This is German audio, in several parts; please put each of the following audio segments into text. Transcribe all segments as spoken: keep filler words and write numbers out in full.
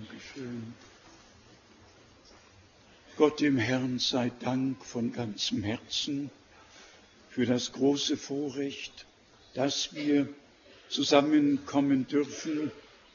Dankeschön. Gott dem Herrn sei Dank von ganzem Herzen für das große Vorrecht, dass wir zusammenkommen dürfen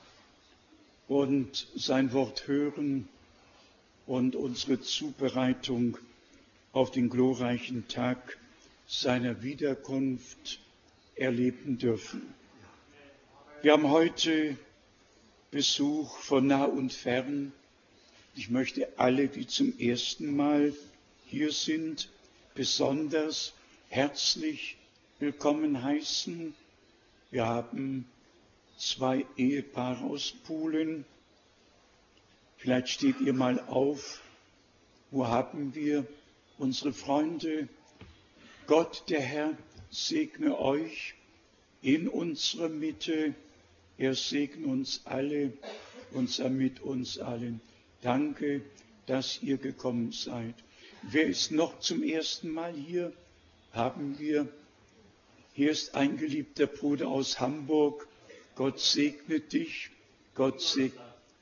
und sein Wort hören und unsere Zubereitung auf den glorreichen Tag seiner Wiederkunft erleben dürfen. Wir haben heute Besuch von nah und fern. Ich möchte alle, die zum ersten Mal hier sind, besonders herzlich willkommen heißen. Wir haben zwei Ehepaare aus Polen. Vielleicht steht ihr mal auf. Wo haben wir unsere Freunde? Gott, der Herr, segne euch in unserer Mitte. Er segne uns alle und sei mit uns allen. Danke, dass ihr gekommen seid. Wer ist noch zum ersten Mal hier? Haben wir. Hier ist ein geliebter Bruder aus Hamburg. Gott segne dich. Gott segne.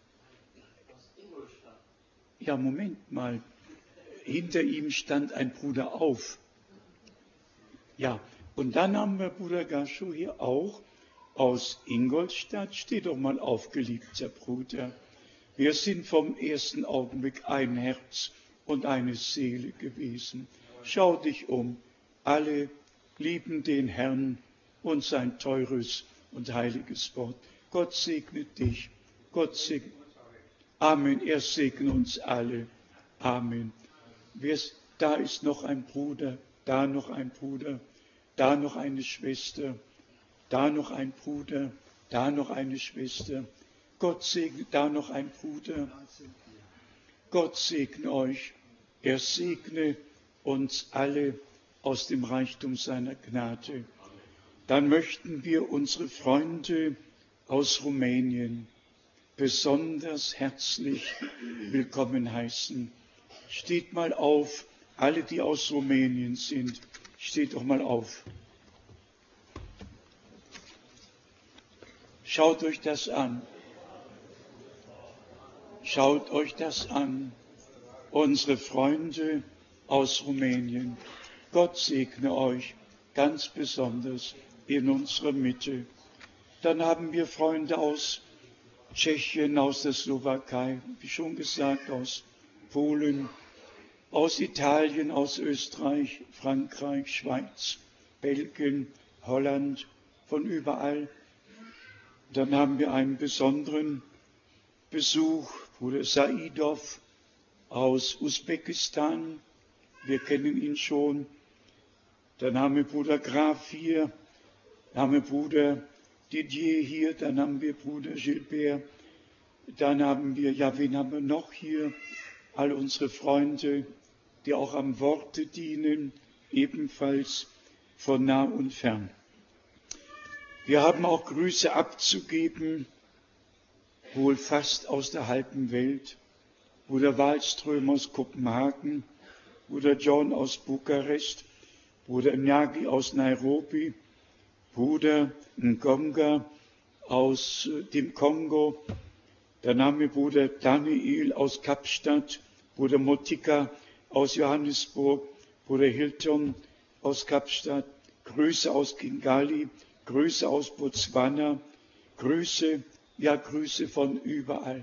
Ja, Moment mal. Hinter ihm stand ein Bruder auf. Ja, und dann haben wir Bruder Gaschow hier auch aus Ingolstadt. Steh doch mal auf, geliebter Bruder. Wir sind vom ersten Augenblick ein Herz und eine Seele gewesen. Schau dich um. Alle lieben den Herrn und sein teures und heiliges Wort. Gott segne dich. Gott segne. Amen. Er segne uns alle. Amen. Da ist noch ein Bruder, da noch ein Bruder, da noch eine Schwester, da noch ein Bruder, da noch eine Schwester. Gott segne, da noch ein Bruder. Gott segne euch. Er segne uns alle aus dem Reichtum seiner Gnade. Dann möchten wir unsere Freunde aus Rumänien besonders herzlich willkommen heißen. Steht mal auf, alle, die aus Rumänien sind, steht doch mal auf. Schaut euch das an. Schaut euch das an, unsere Freunde aus Rumänien. Gott segne euch ganz besonders in unserer Mitte. Dann haben wir Freunde aus Tschechien, aus der Slowakei, wie schon gesagt, aus Polen, aus Italien, aus Österreich, Frankreich, Schweiz, Belgien, Holland, von überall. Dann haben wir einen besonderen Besuch, Bruder Saidov aus Usbekistan. Wir kennen ihn schon. Dann haben wir Bruder Graf hier. Dann haben wir Bruder Didier hier. Dann haben wir Bruder Gilbert. Dann haben wir, ja, wen haben wir noch hier? All unsere Freunde, die auch am Worte dienen, ebenfalls von nah und fern. Wir haben auch Grüße abzugeben, wohl fast aus der halben Welt. Bruder Wallström aus Kopenhagen, Bruder John aus Bukarest, Bruder Nyagi aus Nairobi, Bruder Ngonga aus dem Kongo. Dann haben wir Bruder Daniel aus Kapstadt, Bruder Motika aus Johannesburg, Bruder Hilton aus Kapstadt, Grüße aus Kigali, Grüße aus Botswana, Grüße, ja Grüße von überall.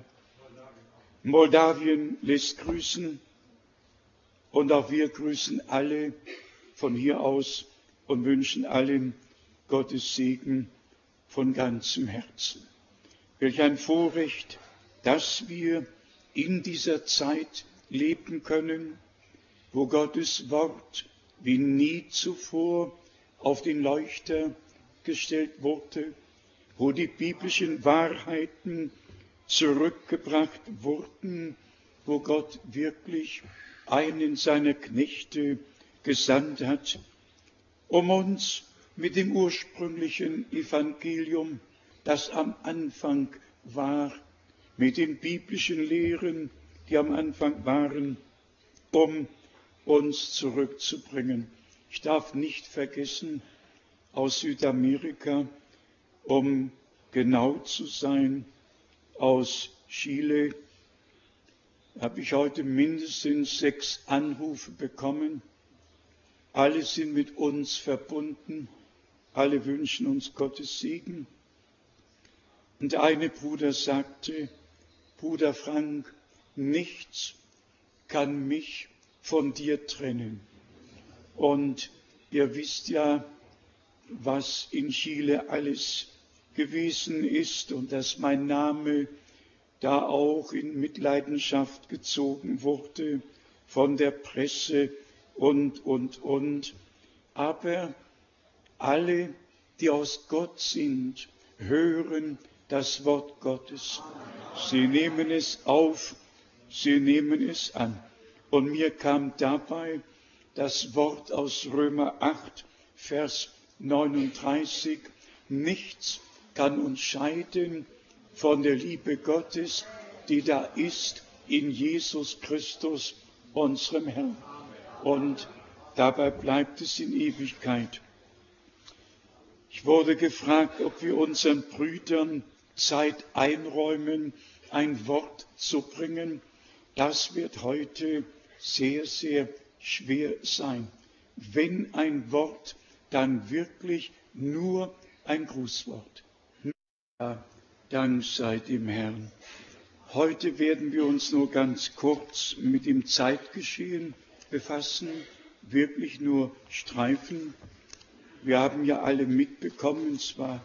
Moldawien lässt grüßen und auch wir grüßen alle von hier aus und wünschen allen Gottes Segen von ganzem Herzen. Welch ein Vorrecht, dass wir in dieser Zeit leben können, wo Gottes Wort wie nie zuvor auf den Leuchter gestellt wurde, wo die biblischen Wahrheiten zurückgebracht wurden, wo Gott wirklich einen seiner Knechte gesandt hat, um uns mit dem ursprünglichen Evangelium, das am Anfang war, mit den biblischen Lehren, die am Anfang waren, um uns zurückzubringen. Ich darf nicht vergessen, aus Südamerika, um genau zu sein, aus Chile habe ich heute mindestens sechs Anrufe bekommen. Alle sind mit uns verbunden. Alle wünschen uns Gottes Segen. Und der eine Bruder sagte, Bruder Frank, nichts kann mich von dir trennen. Und ihr wisst ja, was in Chile alles gewesen ist und dass mein Name da auch in Mitleidenschaft gezogen wurde von der Presse und, und, und. Aber alle, die aus Gott sind, hören das Wort Gottes. Sie nehmen es auf, sie nehmen es an. Und mir kam dabei das Wort aus Römer acht, Vers neununddreißig. Nichts kann uns scheiden von der Liebe Gottes, die da ist in Jesus Christus, unserem Herrn. Und dabei bleibt es in Ewigkeit. Ich wurde gefragt, ob wir unseren Brüdern Zeit einräumen, ein Wort zu bringen. Das wird heute sehr, sehr schwer sein. Wenn ein Wort, dann wirklich nur ein Grußwort. Ja, Dank sei dem Herrn. Heute werden wir uns nur ganz kurz mit dem Zeitgeschehen befassen, wirklich nur streifen. Wir haben ja alle mitbekommen, zwar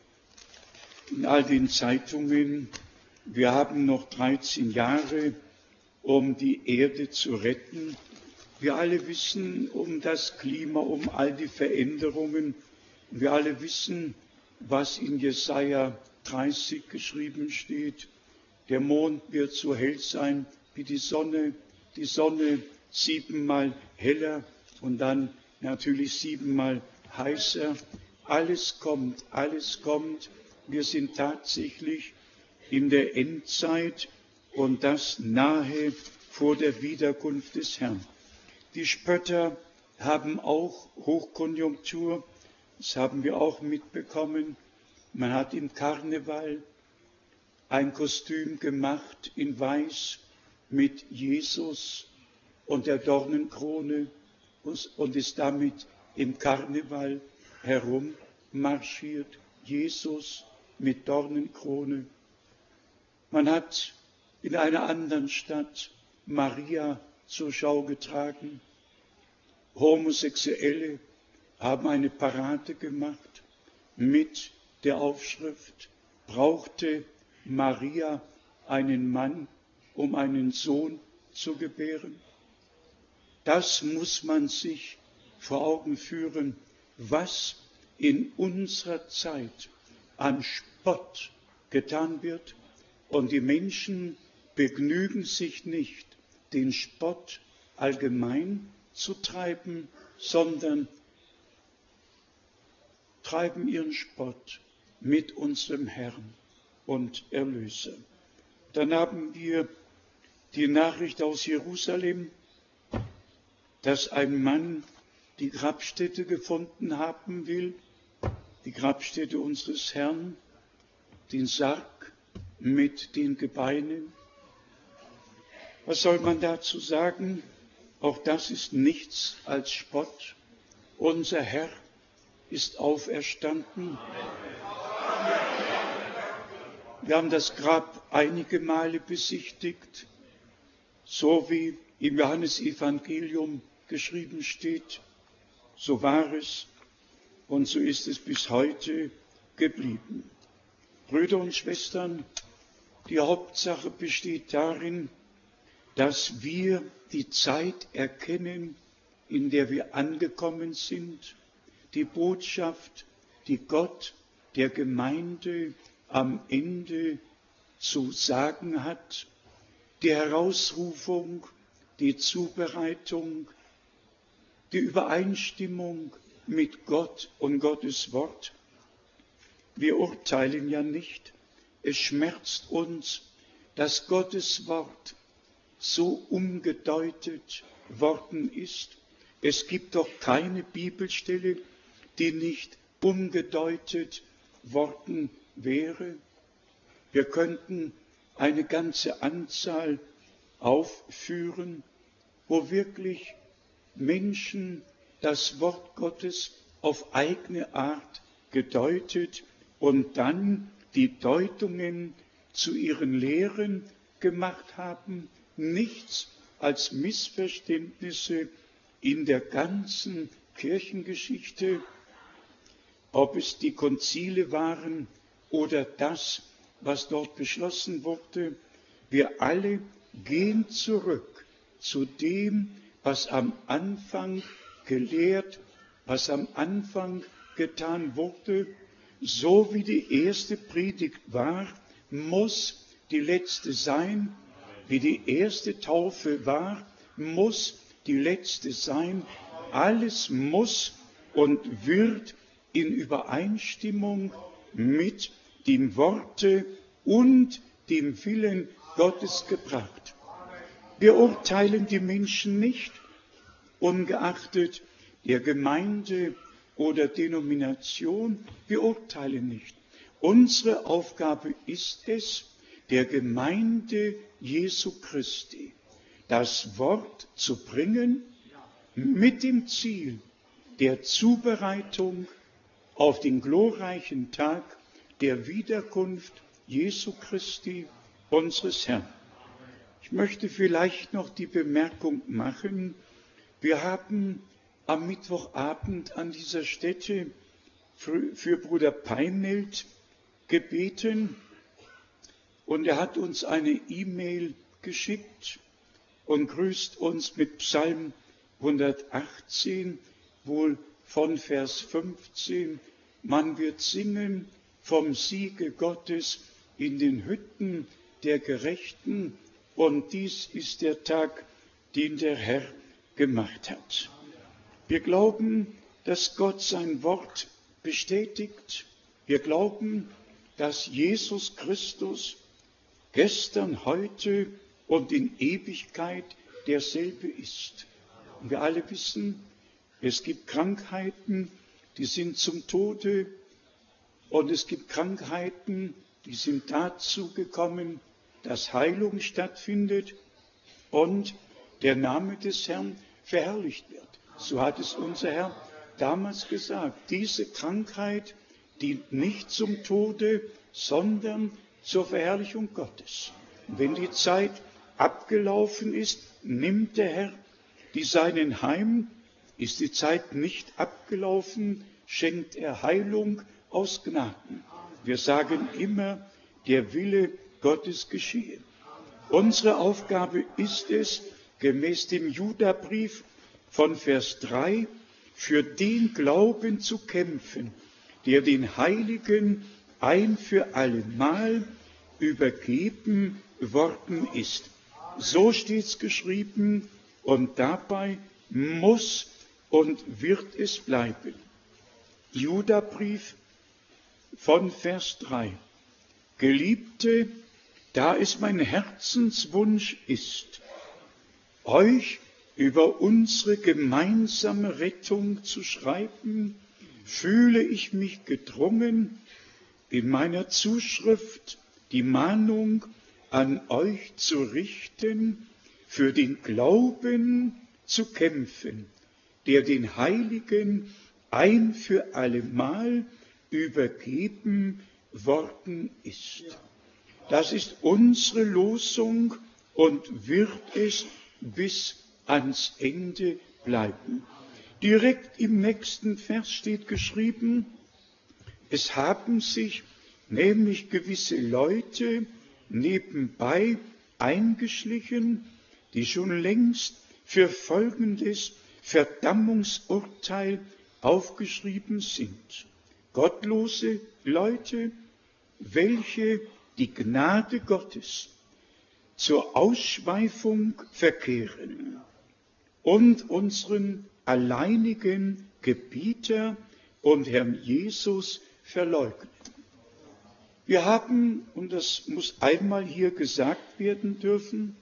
in all den Zeitungen, wir haben noch dreizehn Jahre, um die Erde zu retten. Wir alle wissen um das Klima, um all die Veränderungen. Wir alle wissen, was in Jesaja dreißig geschrieben steht. Der Mond wird so hell sein wie die Sonne, die Sonne siebenmal heller und dann natürlich siebenmal heißer. Alles kommt, alles kommt. Wir sind tatsächlich in der Endzeit und das nahe vor der Wiederkunft des Herrn. Die Spötter haben auch Hochkonjunktur, das haben wir auch mitbekommen. Man hat im Karneval ein Kostüm gemacht in Weiß mit Jesus und der Dornenkrone und ist damit im Karneval herummarschiert. Jesus mit Dornenkrone. Man hat in einer anderen Stadt Maria zur Schau getragen. Homosexuelle haben eine Parade gemacht mit der Aufschrift, brauchte Maria einen Mann, um einen Sohn zu gebären? Das muss man sich vor Augen führen, was in unserer Zeit an Spott getan wird. Und die Menschen begnügen sich nicht, den Spott allgemein zu treiben, sondern treiben ihren Spott mit unserem Herrn und Erlöser. Dann haben wir die Nachricht aus Jerusalem, dass ein Mann die Grabstätte gefunden haben will, die Grabstätte unseres Herrn, den Sarg mit den Gebeinen. Was soll man dazu sagen? Auch das ist nichts als Spott. Unser Herr ist auferstanden. Wir haben das Grab einige Male besichtigt, so wie im Johannesevangelium geschrieben steht. So war es und so ist es bis heute geblieben. Brüder und Schwestern, die Hauptsache besteht darin, dass wir die Zeit erkennen, in der wir angekommen sind, die Botschaft, die Gott der Gemeinde am Ende zu sagen hat, die Herausrufung, die Zubereitung, die Übereinstimmung mit Gott und Gottes Wort. Wir urteilen ja nicht. Es schmerzt uns, dass Gottes Wort so umgedeutet worden ist. Es gibt doch keine Bibelstelle, die nicht umgedeutet worden wäre. Wir könnten eine ganze Anzahl aufführen, wo wirklich Menschen das Wort Gottes auf eigene Art gedeutet und dann die Deutungen zu ihren Lehren gemacht haben, nichts als Missverständnisse in der ganzen Kirchengeschichte, ob es die Konzile waren oder das, was dort beschlossen wurde. Wir alle gehen zurück zu dem, was am Anfang gelehrt, was am Anfang getan wurde. So wie die erste Predigt war, muss die letzte sein. Wie die erste Taufe war, muss die letzte sein. Alles muss und wird in Übereinstimmung mit dem Worte und dem Willen Gottes gebracht. Wir urteilen die Menschen nicht, ungeachtet der Gemeinde oder Denomination. Wir urteilen nicht. Unsere Aufgabe ist es, der Gemeinde Jesu Christi das Wort zu bringen mit dem Ziel der Zubereitung auf den glorreichen Tag der Wiederkunft Jesu Christi, unseres Herrn. Ich möchte vielleicht noch die Bemerkung machen, wir haben am Mittwochabend an dieser Stätte für, für Bruder Peinelt gebeten und er hat uns eine E-Mail geschickt und grüßt uns mit Psalm hundertachtzehn, wohl von Vers fünfzehn. Man wird singen vom Siege Gottes in den Hütten der Gerechten, und dies ist der Tag, den der Herr gemacht hat. Wir glauben, dass Gott sein Wort bestätigt. Wir glauben, dass Jesus Christus gestern, heute und in Ewigkeit derselbe ist. Und wir alle wissen, es gibt Krankheiten, die sind zum Tode, und es gibt Krankheiten, die sind dazu gekommen, dass Heilung stattfindet und der Name des Herrn verherrlicht wird. So hat es unser Herr damals gesagt. Diese Krankheit dient nicht zum Tode, sondern zur Verherrlichung Gottes. Und wenn die Zeit abgelaufen ist, nimmt der Herr die Seinen heim. Ist die Zeit nicht abgelaufen, schenkt er Heilung aus Gnaden. Wir sagen immer, der Wille Gottes geschehe. Unsere Aufgabe ist es, gemäß dem Judabrief von Vers drei, für den Glauben zu kämpfen, der den Heiligen ein für allemal übergeben worden ist. So steht's geschrieben, und dabei muss und wird es bleiben. Judabrief von Vers drei. Geliebte, da es mein Herzenswunsch ist, euch über unsere gemeinsame Rettung zu schreiben, fühle ich mich gedrungen, in meiner Zuschrift die Mahnung an euch zu richten, für den Glauben zu kämpfen, der den Heiligen ein für allemal übergeben worden ist. Das ist unsere Losung und wird es bis ans Ende bleiben. Direkt im nächsten Vers steht geschrieben, es haben sich nämlich gewisse Leute nebenbei eingeschlichen, die schon längst für folgendes Verdammungsurteil aufgeschrieben sind. Gottlose Leute, welche die Gnade Gottes zur Ausschweifung verkehren und unseren alleinigen Gebieter und Herrn Jesus verleugnen. Wir haben, und das muss einmal hier gesagt werden dürfen,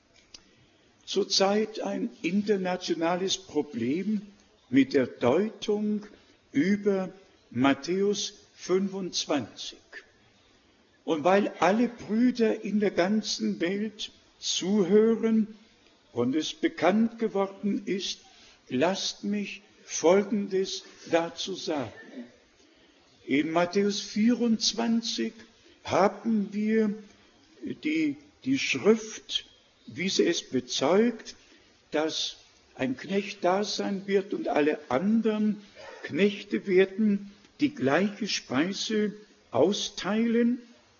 zurzeit ein internationales Problem mit der Deutung über Matthäus fünfundzwanzig. und weil alle Brüder in der ganzen Welt zuhören und es bekannt geworden ist, lasst mich Folgendes dazu sagen. In Matthäus vierundzwanzig haben wir die, die Schrift, wie sie es bezeugt, dass ein Knecht da sein wird und alle anderen Knechte werden die gleiche Speise austeilen.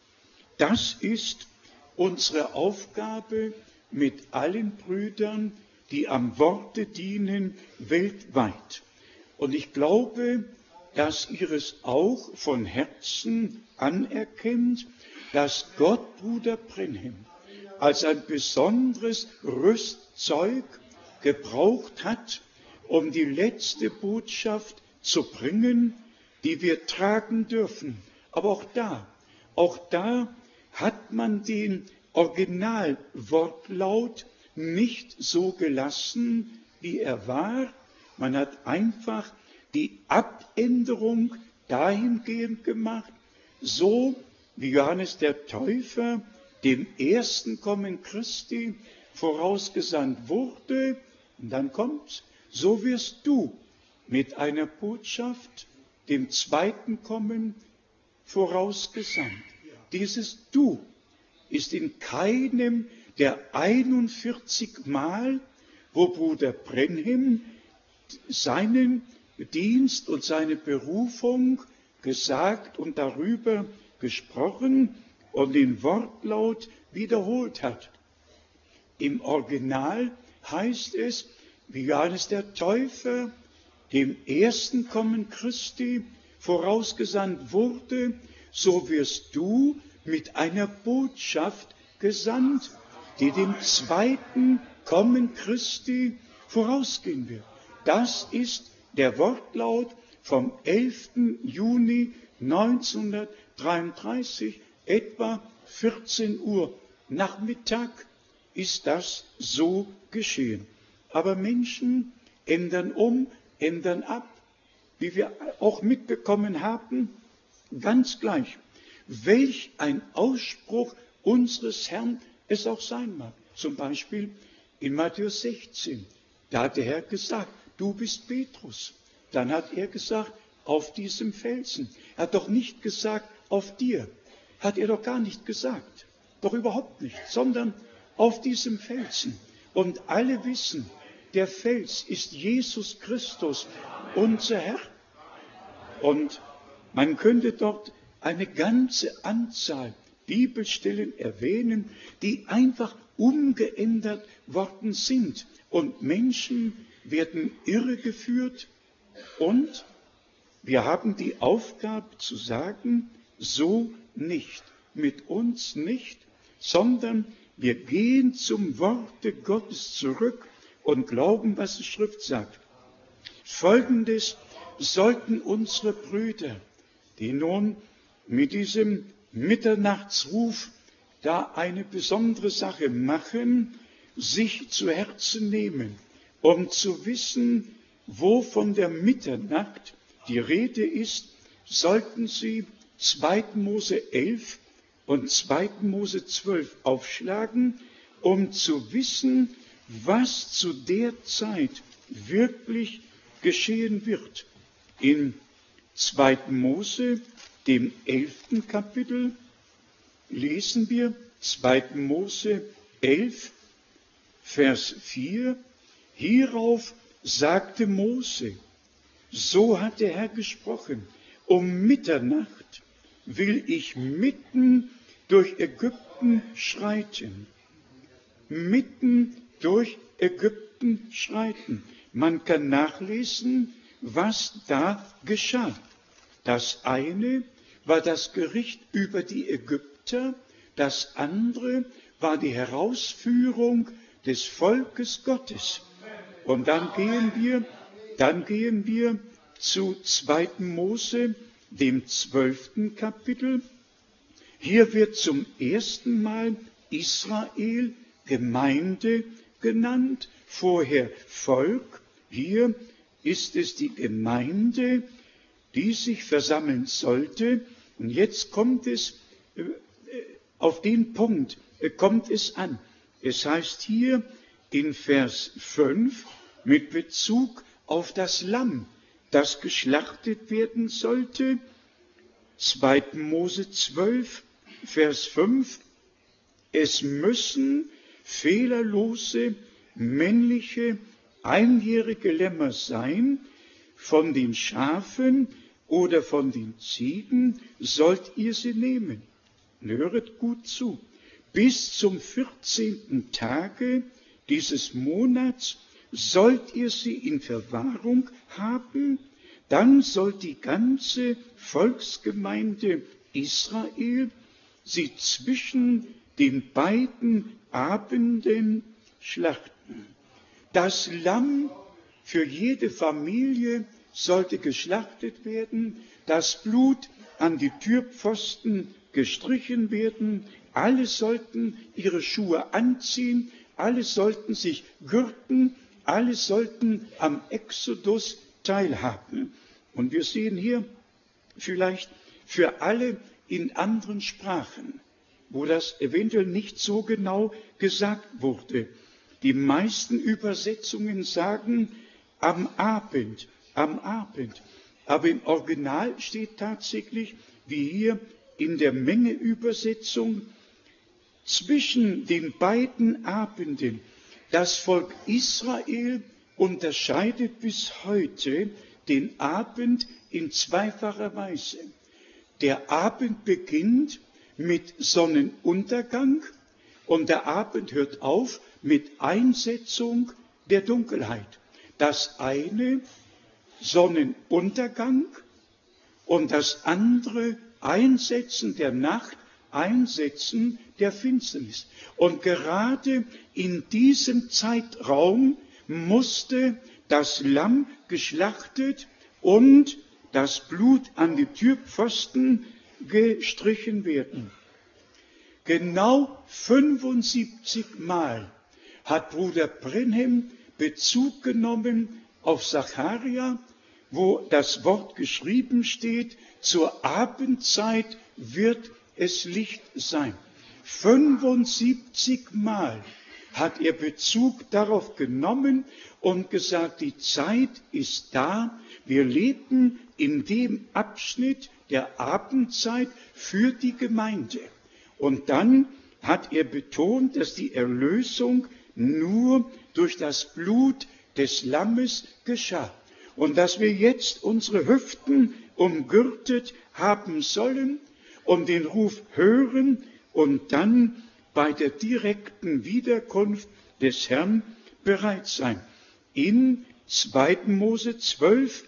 Das ist unsere Aufgabe mit allen Brüdern, die am Worte dienen, weltweit. Und ich glaube, dass ihr es auch von Herzen anerkennt, dass Gott Bruder Brenhem als ein besonderes Rüstzeug gebraucht hat, um die letzte Botschaft zu bringen, die wir tragen dürfen. Aber auch da, auch da hat man den Originalwortlaut nicht so gelassen, wie er war. Man hat einfach die Abänderung dahingehend gemacht, so wie Johannes der Täufer dem ersten Kommen Christi vorausgesandt wurde. Und dann kommt, so wirst du mit einer Botschaft dem zweiten Kommen vorausgesandt. Dieses Du ist in keinem der einundvierzig Mal, wo Bruder Brenhem seinen Dienst und seine Berufung gesagt und darüber gesprochen und den Wortlaut wiederholt hat. Im Original heißt es, wie Johannes der Täufer dem ersten Kommen Christi vorausgesandt wurde, so wirst du mit einer Botschaft gesandt, die dem zweiten Kommen Christi vorausgehen wird. Das ist der Wortlaut vom elften Juni neunzehnhundertdreiunddreißig, etwa vierzehn Uhr Nachmittag ist das so geschehen. Aber Menschen ändern um, ändern ab, wie wir auch mitbekommen haben, ganz gleich, welch ein Ausspruch unseres Herrn es auch sein mag. Zum Beispiel in Matthäus sechzehn, da hat der Herr gesagt, du bist Petrus. Dann hat er gesagt, auf diesem Felsen. Er hat doch nicht gesagt, auf dir. Hat er doch gar nicht gesagt. Doch überhaupt nicht, sondern auf diesem Felsen. Und alle wissen, der Fels ist Jesus Christus, unser Herr. Und man könnte dort eine ganze Anzahl Bibelstellen erwähnen, die einfach umgeändert worden sind. Und Menschen werden irregeführt. Und wir haben die Aufgabe zu sagen, so nicht, mit uns nicht, sondern wir gehen zum Worte Gottes zurück und glauben, was die Schrift sagt. Folgendes sollten unsere Brüder, die nun mit diesem Mitternachtsruf da eine besondere Sache machen, sich zu Herzen nehmen, um zu wissen, wo von der Mitternacht die Rede ist, sollten sie zweiten Mose elf und zweiten Mose zwölf aufschlagen, um zu wissen, was zu der Zeit wirklich geschehen wird. In zweiten Mose, dem elften Kapitel, lesen wir zweiten Mose elf, Vers vier, hierauf sagte Mose, so hat der Herr gesprochen, um Mitternacht will ich mitten durch Ägypten schreiten. Mitten durch Ägypten schreiten. Man kann nachlesen, was da geschah. Das eine war das Gericht über die Ägypter, das andere war die Herausführung des Volkes Gottes. Und dann gehen wir, dann gehen wir zu zweiten Mose, dem zwölften Kapitel. Hier wird zum ersten Mal Israel, Gemeinde genannt, vorher Volk. Hier ist es die Gemeinde, die sich versammeln sollte. Und jetzt kommt es auf den Punkt kommt es an. Es heißt hier in Vers fünf mit Bezug auf das Lamm, das geschlachtet werden sollte, zweiter Mose zwölf, Vers fünf, es müssen fehlerlose, männliche, einjährige Lämmer sein, von den Schafen oder von den Ziegen sollt ihr sie nehmen. Höret gut zu. Bis zum vierzehnten Tage dieses Monats sollt ihr sie in Verwahrung haben, dann soll die ganze Volksgemeinde Israel sie zwischen den beiden Abenden schlachten. Das Lamm für jede Familie sollte geschlachtet werden, das Blut an die Türpfosten gestrichen werden, alle sollten ihre Schuhe anziehen, alle sollten sich gürten, alle sollten am Exodus teilhaben. Und wir sehen hier vielleicht für alle in anderen Sprachen, wo das eventuell nicht so genau gesagt wurde. Die meisten Übersetzungen sagen am Abend, am Abend. Aber im Original steht tatsächlich, wie hier in der Menge-Übersetzung, zwischen den beiden Abenden. Das Volk Israel unterscheidet bis heute den Abend in zweifacher Weise. Der Abend beginnt mit Sonnenuntergang und der Abend hört auf mit Einsetzung der Dunkelheit. Das eine Sonnenuntergang und das andere Einsetzen der Nacht, Einsetzen der Finsternis. Und gerade in diesem Zeitraum musste das Lamm geschlachtet und das Blut an die Türpfosten gestrichen werden. Genau fünfundsiebzig Mal hat Bruder Brenhem Bezug genommen auf Sacharja, wo das Wort geschrieben steht, zur Abendzeit wird es Licht sein. fünfundsiebzig Mal hat er Bezug darauf genommen und gesagt, die Zeit ist da, wir leben in dem Abschnitt der Abendzeit für die Gemeinde. Und dann hat er betont, dass die Erlösung nur durch das Blut des Lammes geschah. Und dass wir jetzt unsere Hüften umgürtet haben sollen und den Ruf hören und dann bei der direkten Wiederkunft des Herrn bereit sein. In zweiter Mose zwölf,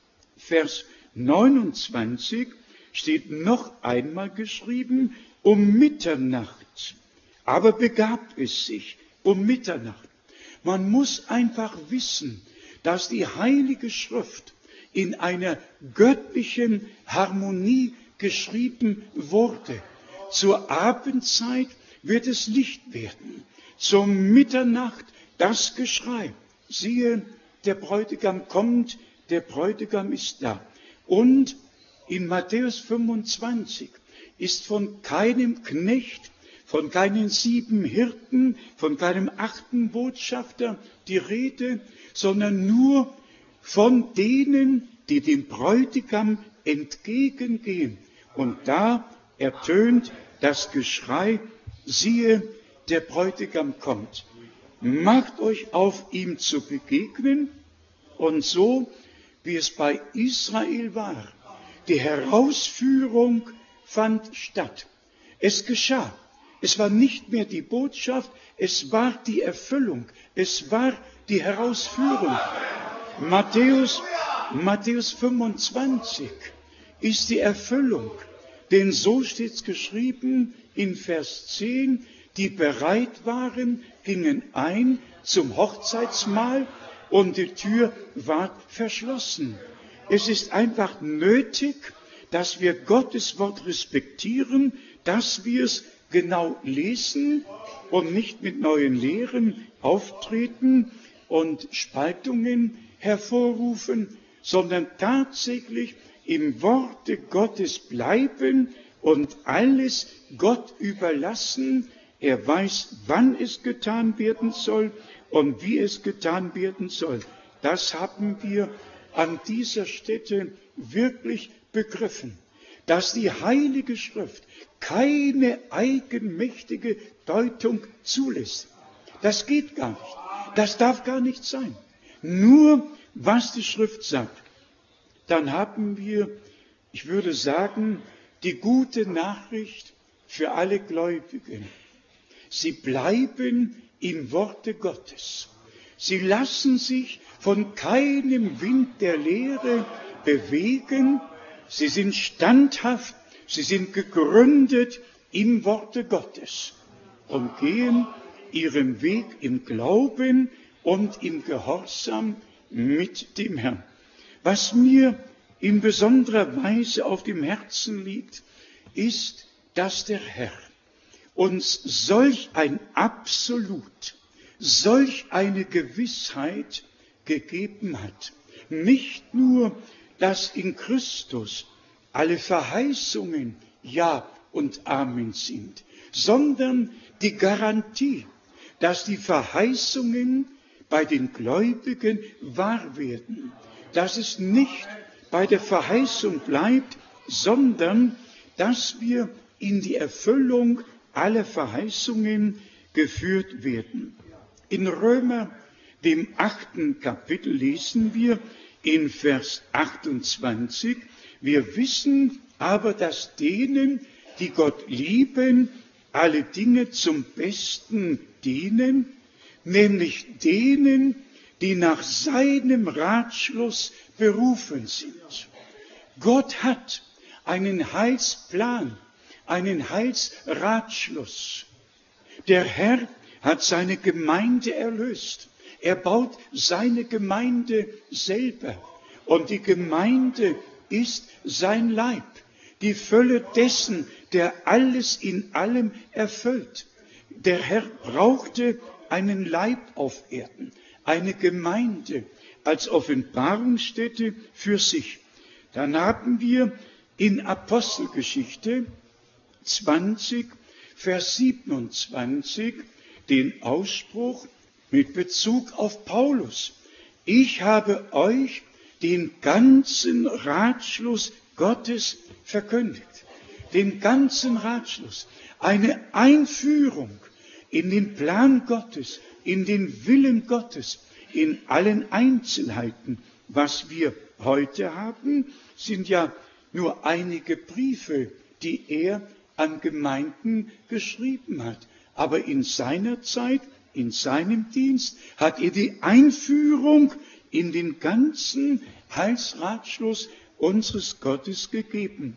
Vers neunundzwanzig steht noch einmal geschrieben, um Mitternacht. Aber begab es sich um Mitternacht. Man muss einfach wissen, dass die Heilige Schrift in einer göttlichen Harmonie geschrieben wurde. Zur Abendzeit wird es Licht werden. Zur Mitternacht das Geschrei. Siehe, der Bräutigam kommt, der Bräutigam ist da. Und in Matthäus fünfundzwanzig ist von keinem Knecht, von keinen sieben Hirten, von keinem achten Botschafter die Rede, sondern nur von denen, die dem Bräutigam entgegengehen. Und da ertönt das Geschrei, siehe, der Bräutigam kommt. Macht euch auf, ihm zu begegnen. Und so, wie es bei Israel war, die Herausführung fand statt. Es geschah. Es war nicht mehr die Botschaft, es war die Erfüllung, es war die Herausführung. Matthäus, Matthäus fünfundzwanzig ist die Erfüllung, denn so steht es geschrieben in Vers zehn, die bereit waren, gingen ein zum Hochzeitsmahl und die Tür ward verschlossen. Es ist einfach nötig, dass wir Gottes Wort respektieren, dass wir es genau lesen und nicht mit neuen Lehren auftreten und Spaltungen hervorrufen, sondern tatsächlich im Worte Gottes bleiben und alles Gott überlassen. Er weiß, wann es getan werden soll und wie es getan werden soll. Das haben wir an dieser Stätte wirklich begriffen, dass die Heilige Schrift keine eigenmächtige Deutung zulässt. Das geht gar nicht. Das darf gar nicht sein. Nur, was die Schrift sagt. Dann haben wir, ich würde sagen, die gute Nachricht für alle Gläubigen. Sie bleiben im Worte Gottes. Sie lassen sich von keinem Wind der Lehre bewegen. Sie sind standhaft, sie sind gegründet im Worte Gottes und gehen ihren Weg im Glauben und im Gehorsam mit dem Herrn. Was mir in besonderer Weise auf dem Herzen liegt, ist, dass der Herr uns solch ein Absolut, solch eine Gewissheit gegeben hat. Nicht nur, dass in Christus alle Verheißungen Ja und Amen sind, sondern die Garantie, dass die Verheißungen bei den Gläubigen wahr werden, dass es nicht bei der Verheißung bleibt, sondern dass wir in die Erfüllung aller Verheißungen geführt werden. In Römer, dem achten Kapitel, lesen wir in Vers achtundzwanzig, wir wissen aber, dass denen, die Gott lieben, alle Dinge zum Besten dienen, nämlich denen, die nach seinem Ratschluss berufen sind. Gott hat einen Heilsplan, einen Heilsratschluss. Der Herr hat seine Gemeinde erlöst. Er baut seine Gemeinde selber. Und die Gemeinde ist sein Leib, die Fülle dessen, der alles in allem erfüllt. Der Herr brauchte einen Leib auf Erden, eine Gemeinde als Offenbarungsstätte für sich. Dann haben wir in Apostelgeschichte zwanzig, Vers siebenundzwanzig den Ausspruch mit Bezug auf Paulus. Ich habe euch den ganzen Ratschluss Gottes verkündigt. Den ganzen Ratschluss. Eine Einführung in den Plan Gottes, in den Willen Gottes, in allen Einzelheiten. Was wir heute haben, sind ja nur einige Briefe, die er an Gemeinden geschrieben hat. Aber in seiner Zeit, in seinem Dienst, hat er die Einführung in den ganzen Heilsratschluss unseres Gottes gegeben.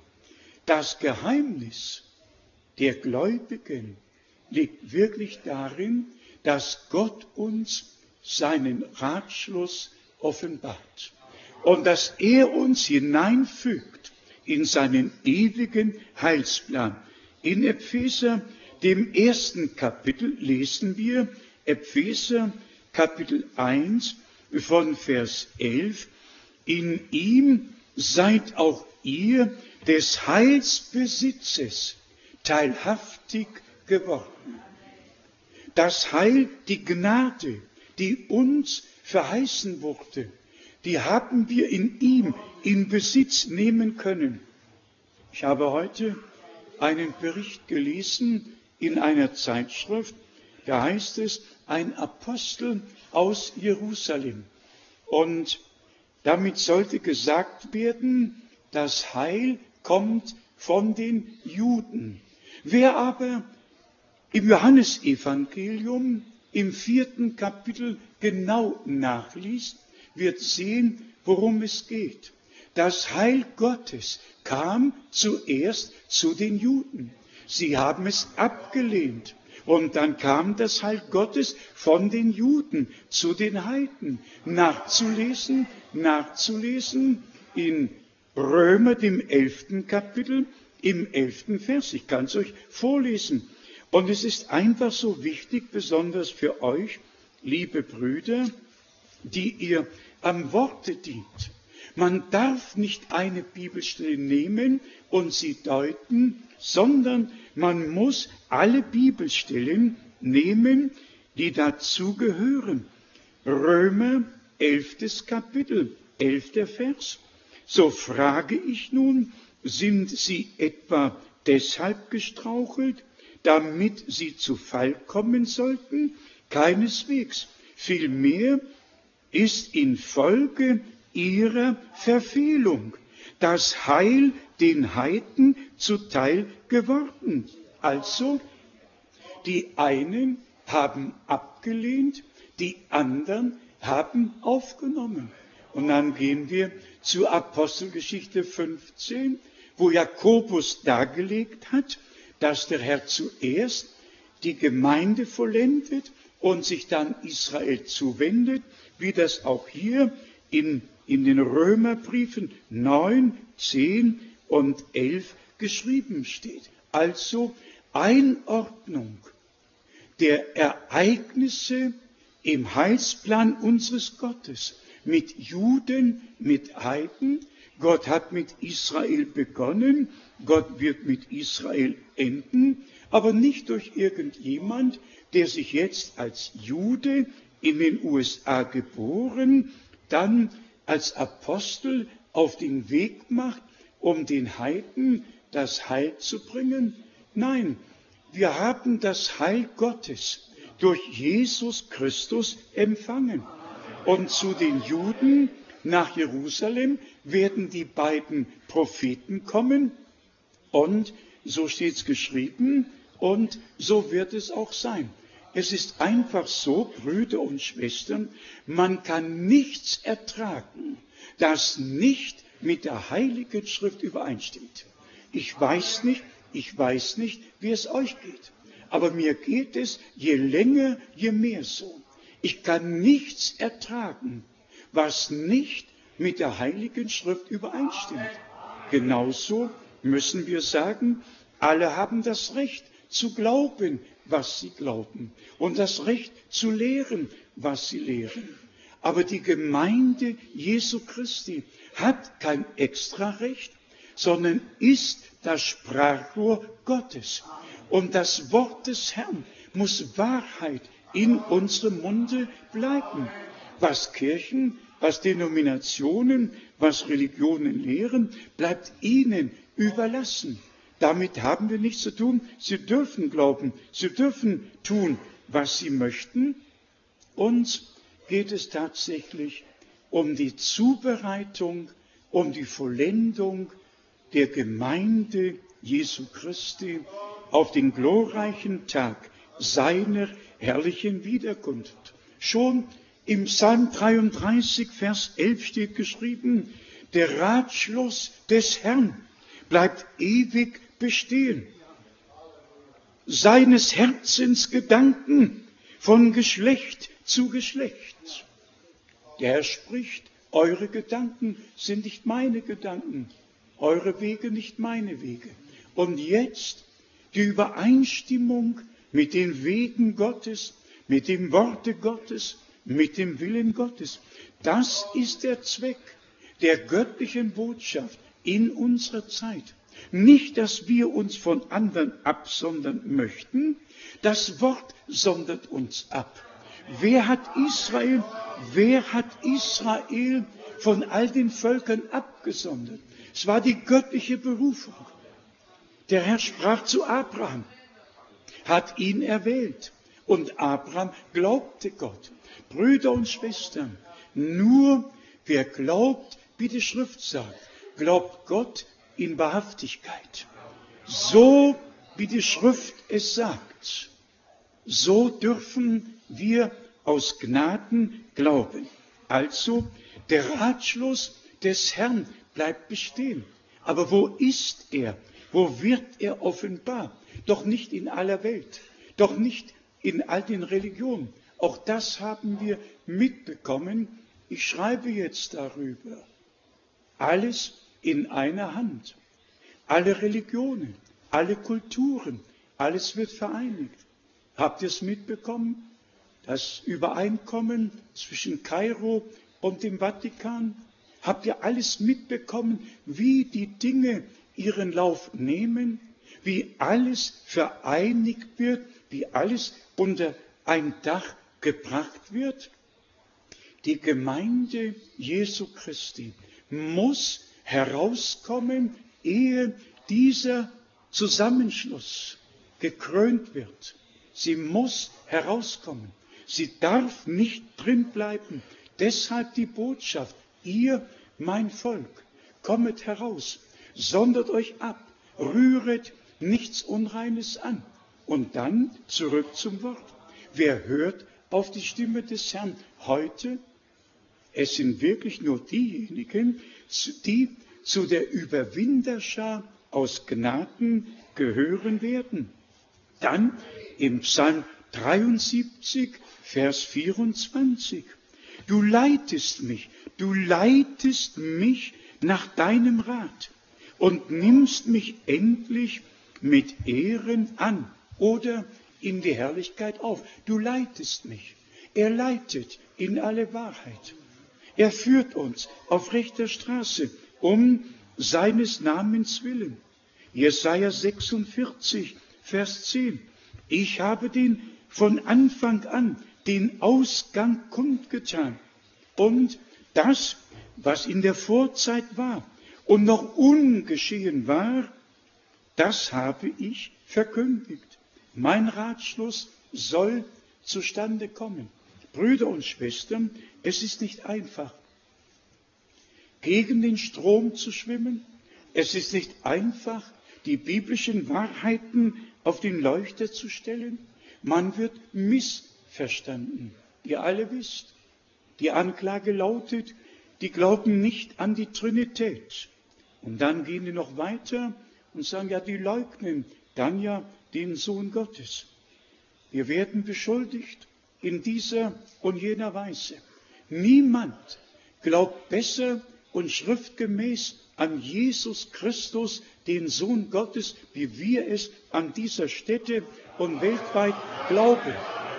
Das Geheimnis der Gläubigen liegt wirklich darin, dass Gott uns seinen Ratschluss offenbart und dass er uns hineinfügt in seinen ewigen Heilsplan. In Epheser, dem ersten Kapitel, lesen wir Epheser Kapitel eins von Vers elf. In ihm seid auch ihr des Heilsbesitzes teilhaftig geworden. Das Heil, die Gnade, die uns verheißen wurde, die haben wir in ihm in Besitz nehmen können. Ich habe heute einen Bericht gelesen in einer Zeitschrift, da heißt es, ein Apostel aus Jerusalem. Und damit sollte gesagt werden, das Heil kommt von den Juden. Wer aber im Johannesevangelium im vierten Kapitel genau nachliest, wird sehen, worum es geht. Das Heil Gottes kam zuerst zu den Juden. Sie haben es abgelehnt. Und dann kam das Heil Gottes von den Juden zu den Heiden. Nachzulesen, nachzulesen in Römer, dem elften Kapitel, im elften Vers. Ich kann es euch vorlesen. Und es ist einfach so wichtig, besonders für euch, liebe Brüder, die ihr am Worte dient. Man darf nicht eine Bibelstelle nehmen und sie deuten, sondern man muss alle Bibelstellen nehmen, die dazugehören. Römer elftes Kapitel, elfter Vers. So frage ich nun, sind sie etwa deshalb gestrauchelt, damit sie zu Fall kommen sollten? Keineswegs. Vielmehr ist infolge ihrer Verfehlung das Heil den Heiden zuteil geworden. Also, die einen haben abgelehnt, die anderen haben aufgenommen. Und dann gehen wir zur Apostelgeschichte fünfzehn, wo Jakobus dargelegt hat, dass der Herr zuerst die Gemeinde vollendet und sich dann Israel zuwendet, wie das auch hier in, in den Römerbriefen neun, zehn und elf geschrieben steht. Also Einordnung der Ereignisse im Heilsplan unseres Gottes mit Juden, mit Heiden. Gott hat mit Israel begonnen, Gott wird mit Israel enden, aber nicht durch irgendjemand, der sich jetzt als Jude in den U S A geboren, dann als Apostel auf den Weg macht, um den Heiden das Heil zu bringen. Nein, wir haben das Heil Gottes durch Jesus Christus empfangen. Und zu den Juden nach Jerusalem werden die beiden Propheten kommen. Und so steht es geschrieben und so wird es auch sein. Es ist einfach so, Brüder und Schwestern, man kann nichts ertragen, das nicht mit der Heiligen Schrift übereinstimmt. Ich weiß nicht, ich weiß nicht, wie es euch geht. Aber mir geht es je länger, je mehr so. Ich kann nichts ertragen, was nicht mit der Heiligen Schrift übereinstimmt. Genauso müssen wir sagen, alle haben das Recht zu glauben, was sie glauben und das Recht zu lehren, was sie lehren. Aber die Gemeinde Jesu Christi hat kein Extrarecht, sondern ist das Sprachrohr Gottes. Und das Wort des Herrn muss Wahrheit in unserem Munde bleiben. Was Kirchen, was Denominationen, was Religionen lehren, bleibt ihnen überlassen. Damit haben wir nichts zu tun. Sie dürfen glauben, sie dürfen tun, was sie möchten. Uns geht es tatsächlich um die Zubereitung, um die Vollendung der Gemeinde Jesu Christi auf den glorreichen Tag seiner herrlichen Wiederkunft. Schon im Psalm dreiunddreißig, Vers elf steht geschrieben, der Ratschluss des Herrn bleibt ewig bestehen. Seines Herzens Gedanken von Geschlecht zu Geschlecht. Der Herr spricht, eure Gedanken sind nicht meine Gedanken, eure Wege nicht meine Wege. Und jetzt die Übereinstimmung mit den Wegen Gottes, mit dem Worte Gottes, mit dem Willen Gottes. Das ist der Zweck der göttlichen Botschaft in unserer Zeit. Nicht, dass wir uns von anderen absondern möchten, das Wort sondert uns ab. Wer hat Israel, wer hat Israel von all den Völkern abgesondert? Es war die göttliche Berufung. Der Herr sprach zu Abraham, hat ihn erwählt und Abraham glaubte Gott. Brüder und Schwestern, nur wer glaubt, wie die Schrift sagt, glaubt Gott in Wahrhaftigkeit. So wie die Schrift es sagt, so dürfen wir aus Gnaden glauben. Also der Ratschluss des Herrn bleibt bestehen. Aber wo ist er? Wo wird er offenbar? Doch nicht in aller Welt, doch nicht in all den Religionen. Auch das haben wir mitbekommen. Ich schreibe jetzt darüber. Alles in einer Hand. Alle Religionen, alle Kulturen, alles wird vereinigt. Habt ihr es mitbekommen? Das Übereinkommen zwischen Kairo und dem Vatikan? Habt ihr alles mitbekommen, wie die Dinge ihren Lauf nehmen, wie alles vereinigt wird, wie alles unter ein Dach gebracht wird? Die Gemeinde Jesu Christi muss herauskommen, ehe dieser Zusammenschluss gekrönt wird. Sie muss herauskommen. Sie darf nicht drin bleiben. Deshalb die Botschaft, ihr, mein Volk, kommet heraus, sondert euch ab, rühret nichts Unreines an. Und dann zurück zum Wort. Wer hört auf die Stimme des Herrn heute? Es sind wirklich nur diejenigen, die zu der Überwinderschar aus Gnaden gehören werden. Dann im Psalm dreiundsiebzig, Vers vierundzwanzig. Du leitest mich, du leitest mich nach deinem Rat und nimmst mich endlich mit Ehren an oder in die Herrlichkeit auf. Du leitest mich. Er leitet in alle Wahrheit. Er führt uns auf rechter Straße um seines Namens willen. Jesaja sechsundvierzig, Vers zehn. Ich habe den von Anfang an den Ausgang kundgetan und das, was in der Vorzeit war und noch ungeschehen war, das habe ich verkündigt. Mein Ratschluss soll zustande kommen. Brüder und Schwestern, es ist nicht einfach, gegen den Strom zu schwimmen. Es ist nicht einfach, die biblischen Wahrheiten auf den Leuchter zu stellen. Man wird missverstanden. Ihr alle wisst, die Anklage lautet, die glauben nicht an die Trinität. Und dann gehen die noch weiter und sagen, ja, die leugnen dann ja den Sohn Gottes. Wir werden beschuldigt in dieser und jener Weise. Niemand glaubt besser und schriftgemäß an Jesus Christus, den Sohn Gottes, wie wir es an dieser Stätte und weltweit glauben.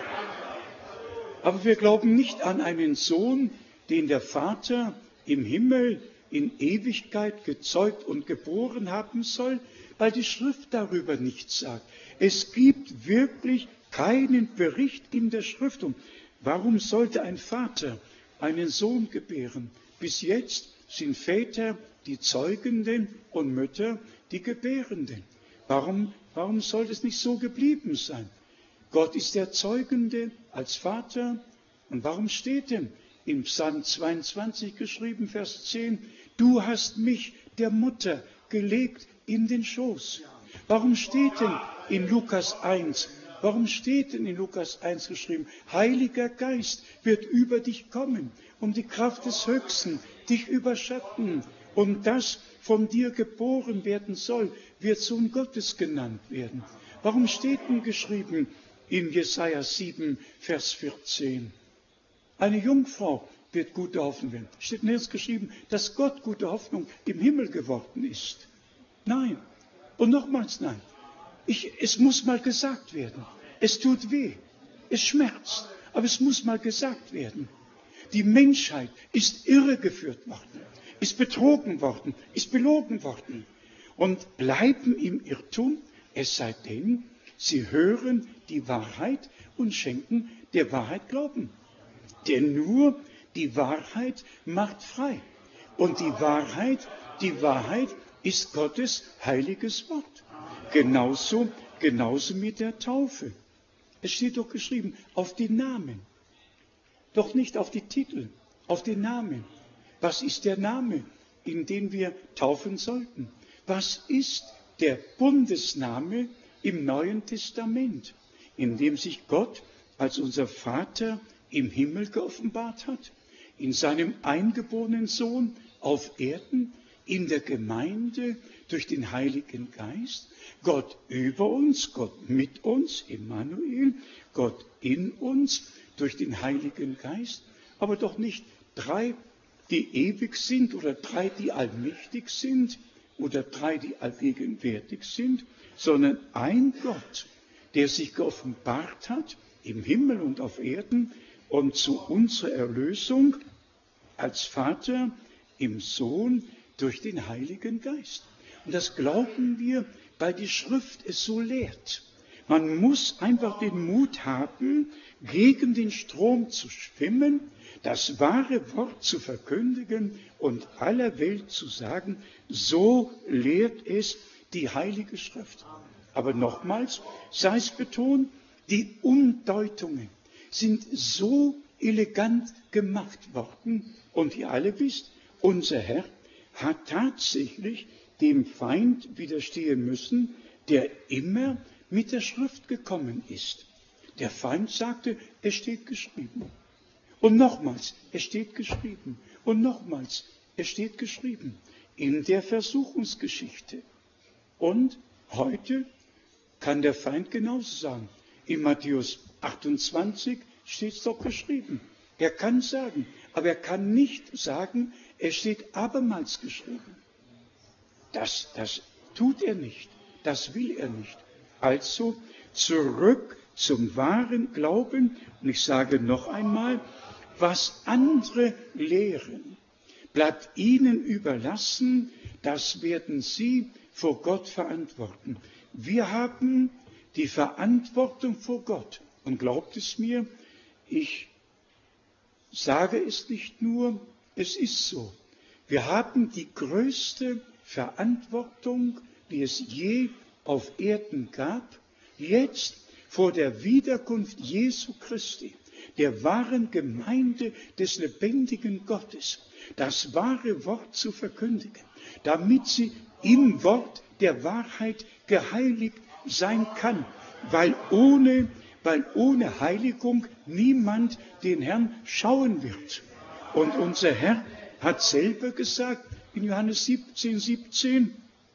Aber wir glauben nicht an einen Sohn, den der Vater im Himmel in Ewigkeit gezeugt und geboren haben soll, weil die Schrift darüber nichts sagt. Es gibt wirklich keinen Bericht in der Schrift. Und warum sollte ein Vater einen Sohn gebären? Bis jetzt sind Väter die Zeugenden und Mütter die Gebärenden. Warum, warum soll es nicht so geblieben sein? Gott ist der Zeugende als Vater. Und warum steht denn im Psalm zweiundzwanzig geschrieben, Vers zehn, du hast mich der Mutter gelegt in den Schoß? Warum steht denn in Lukas eins, warum steht denn in Lukas eins geschrieben, Heiliger Geist wird über dich kommen und die Kraft des Höchsten dich überschatten und das von dir geboren werden soll, wird Sohn Gottes genannt werden? Warum steht denn geschrieben in Jesaja sieben, Vers vierzehn? Eine Jungfrau wird gute Hoffnung werden. Steht nirgends geschrieben, dass Gott gute Hoffnung im Himmel geworden ist. Nein. Und nochmals nein. Ich, es muss mal gesagt werden. Es tut weh. Es schmerzt. Aber es muss mal gesagt werden. Die Menschheit ist irregeführt worden, ist betrogen worden, ist belogen worden und bleiben im Irrtum, es sei denn, sie hören die Wahrheit und schenken der Wahrheit Glauben. Denn nur die Wahrheit macht frei. Und die Wahrheit, die Wahrheit ist Gottes heiliges Wort. Genauso, genauso mit der Taufe. Es steht doch geschrieben, auf den Namen. Doch nicht auf die Titel, auf den Namen. Was ist der Name, in den wir taufen sollten? Was ist der Bundesname im Neuen Testament, in dem sich Gott als unser Vater im Himmel geoffenbart hat, in seinem eingeborenen Sohn auf Erden, in der Gemeinde durch den Heiligen Geist, Gott über uns, Gott mit uns, Immanuel, Gott in uns durch den Heiligen Geist, aber doch nicht drei, die ewig sind oder drei, die allmächtig sind oder drei, die allgegenwärtig sind, sondern ein Gott, der sich geoffenbart hat im Himmel und auf Erden und zu unserer Erlösung als Vater im Sohn durch den Heiligen Geist. Und das glauben wir, weil die Schrift es so lehrt. Man muss einfach den Mut haben, gegen den Strom zu schwimmen, das wahre Wort zu verkündigen und aller Welt zu sagen, so lehrt es die Heilige Schrift. Aber nochmals, sei es betont, die Umdeutungen sind so elegant gemacht worden und ihr alle wisst, unser Herr hat tatsächlich dem Feind widerstehen müssen, der immer mit der Schrift gekommen ist. Der Feind sagte, es steht geschrieben. Und nochmals, es steht geschrieben. Und nochmals, es steht geschrieben. In der Versuchungsgeschichte. Und heute kann der Feind genauso sagen. In Matthäus achtundzwanzig steht es doch geschrieben. Er kann sagen, aber er kann nicht sagen, es steht abermals geschrieben. Das, das tut er nicht. Das will er nicht. Also zurück zum wahren Glauben. Und ich sage noch einmal, was andere lehren, bleibt ihnen überlassen, das werden sie vor Gott verantworten. Wir haben die Verantwortung vor Gott. Und glaubt es mir, ich sage es nicht nur, es ist so. Wir haben die größte Verantwortung, die es je auf Erden gab, jetzt vor der Wiederkunft Jesu Christi, der wahren Gemeinde des lebendigen Gottes, das wahre Wort zu verkündigen, damit sie im Wort der Wahrheit geheiligt sein kann, weil ohne, weil ohne Heiligung niemand den Herrn schauen wird. Und unser Herr hat selber gesagt in Johannes siebzehn, siebzehn,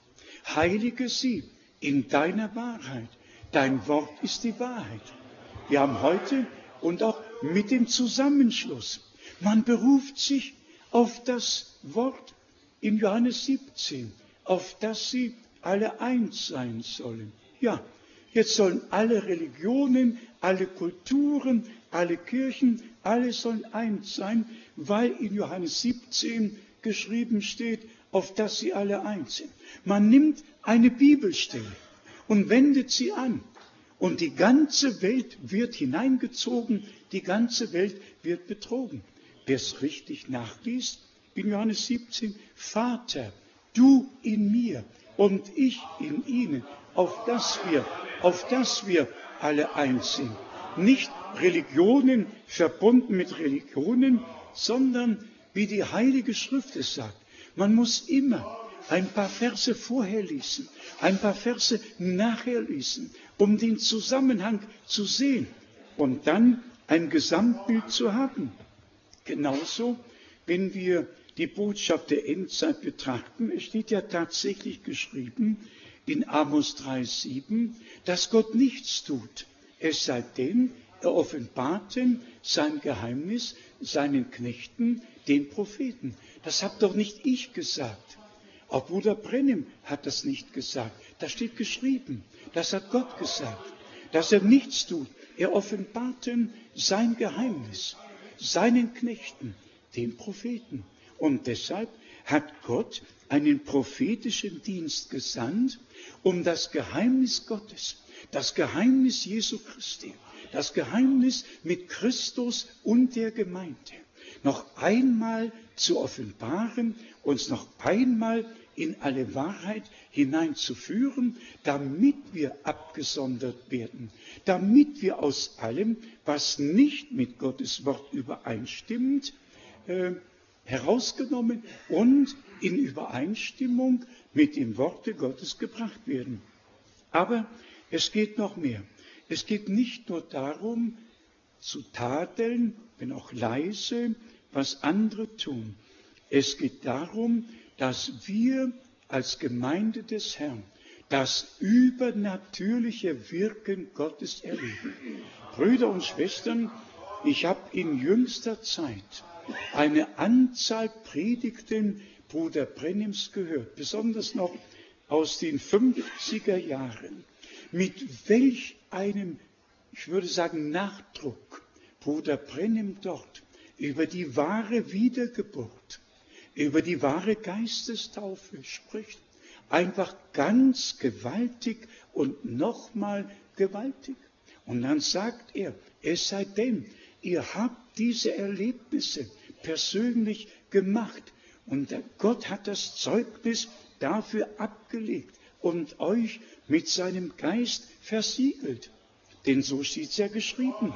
heilige sie in deiner Wahrheit. Dein Wort ist die Wahrheit. Wir haben heute und auch mit dem Zusammenschluss, man beruft sich auf das Wort in Johannes siebzehn, auf das sie alle eins sein sollen. Ja, jetzt sollen alle Religionen, alle Kulturen, alle Kirchen, alle sollen eins sein, weil in Johannes siebzehn geschrieben steht, auf das sie alle eins sind. Man nimmt eine Bibelstelle und wendet sie an. Und die ganze Welt wird hineingezogen, die ganze Welt wird betrogen. Wer es richtig nachliest, in Johannes siebzehn, Vater, du in mir und ich in ihnen, auf das wir, auf das wir alle eins sind. Nicht Religionen verbunden mit Religionen, sondern wie die Heilige Schrift es sagt. Man muss immer ein paar Verse vorher lesen, ein paar Verse nachher lesen, um den Zusammenhang zu sehen und dann ein Gesamtbild zu haben. Genauso, wenn wir die Botschaft der Endzeit betrachten, es steht ja tatsächlich geschrieben in Amos drei, sieben, dass Gott nichts tut, es sei denn, er offenbarte sein Geheimnis seinen Knechten, den Propheten. Das habe doch nicht ich gesagt. Auch Bruder Brennim hat das nicht gesagt. Das steht geschrieben. Das hat Gott gesagt. Dass er nichts tut. Er offenbarte sein Geheimnis seinen Knechten, den Propheten. Und deshalb hat Gott einen prophetischen Dienst gesandt, um das Geheimnis Gottes, das Geheimnis Jesu Christi, das Geheimnis mit Christus und der Gemeinde noch einmal zu offenbaren, uns noch einmal in alle Wahrheit hineinzuführen, damit wir abgesondert werden, damit wir aus allem, was nicht mit Gottes Wort übereinstimmt, äh, herausgenommen und in Übereinstimmung mit dem Worte Gottes gebracht werden. Aber es geht noch mehr. Es geht nicht nur darum, zu tadeln, wenn auch leise, was andere tun. Es geht darum, dass wir als Gemeinde des Herrn das übernatürliche Wirken Gottes erleben. Brüder und Schwestern, ich habe in jüngster Zeit eine Anzahl Predigten Bruder Brennims gehört, besonders noch aus den fünfziger Jahren, mit welch einem, ich würde sagen, Nachdruck Bruder Brennim dort über die wahre Wiedergeburt, über die wahre Geistestaufe spricht. Einfach ganz gewaltig und nochmal gewaltig. Und dann sagt er, es sei denn, ihr habt diese Erlebnisse persönlich gemacht und Gott hat das Zeugnis dafür abgelegt und euch mit seinem Geist versiegelt. Denn so steht es ja geschrieben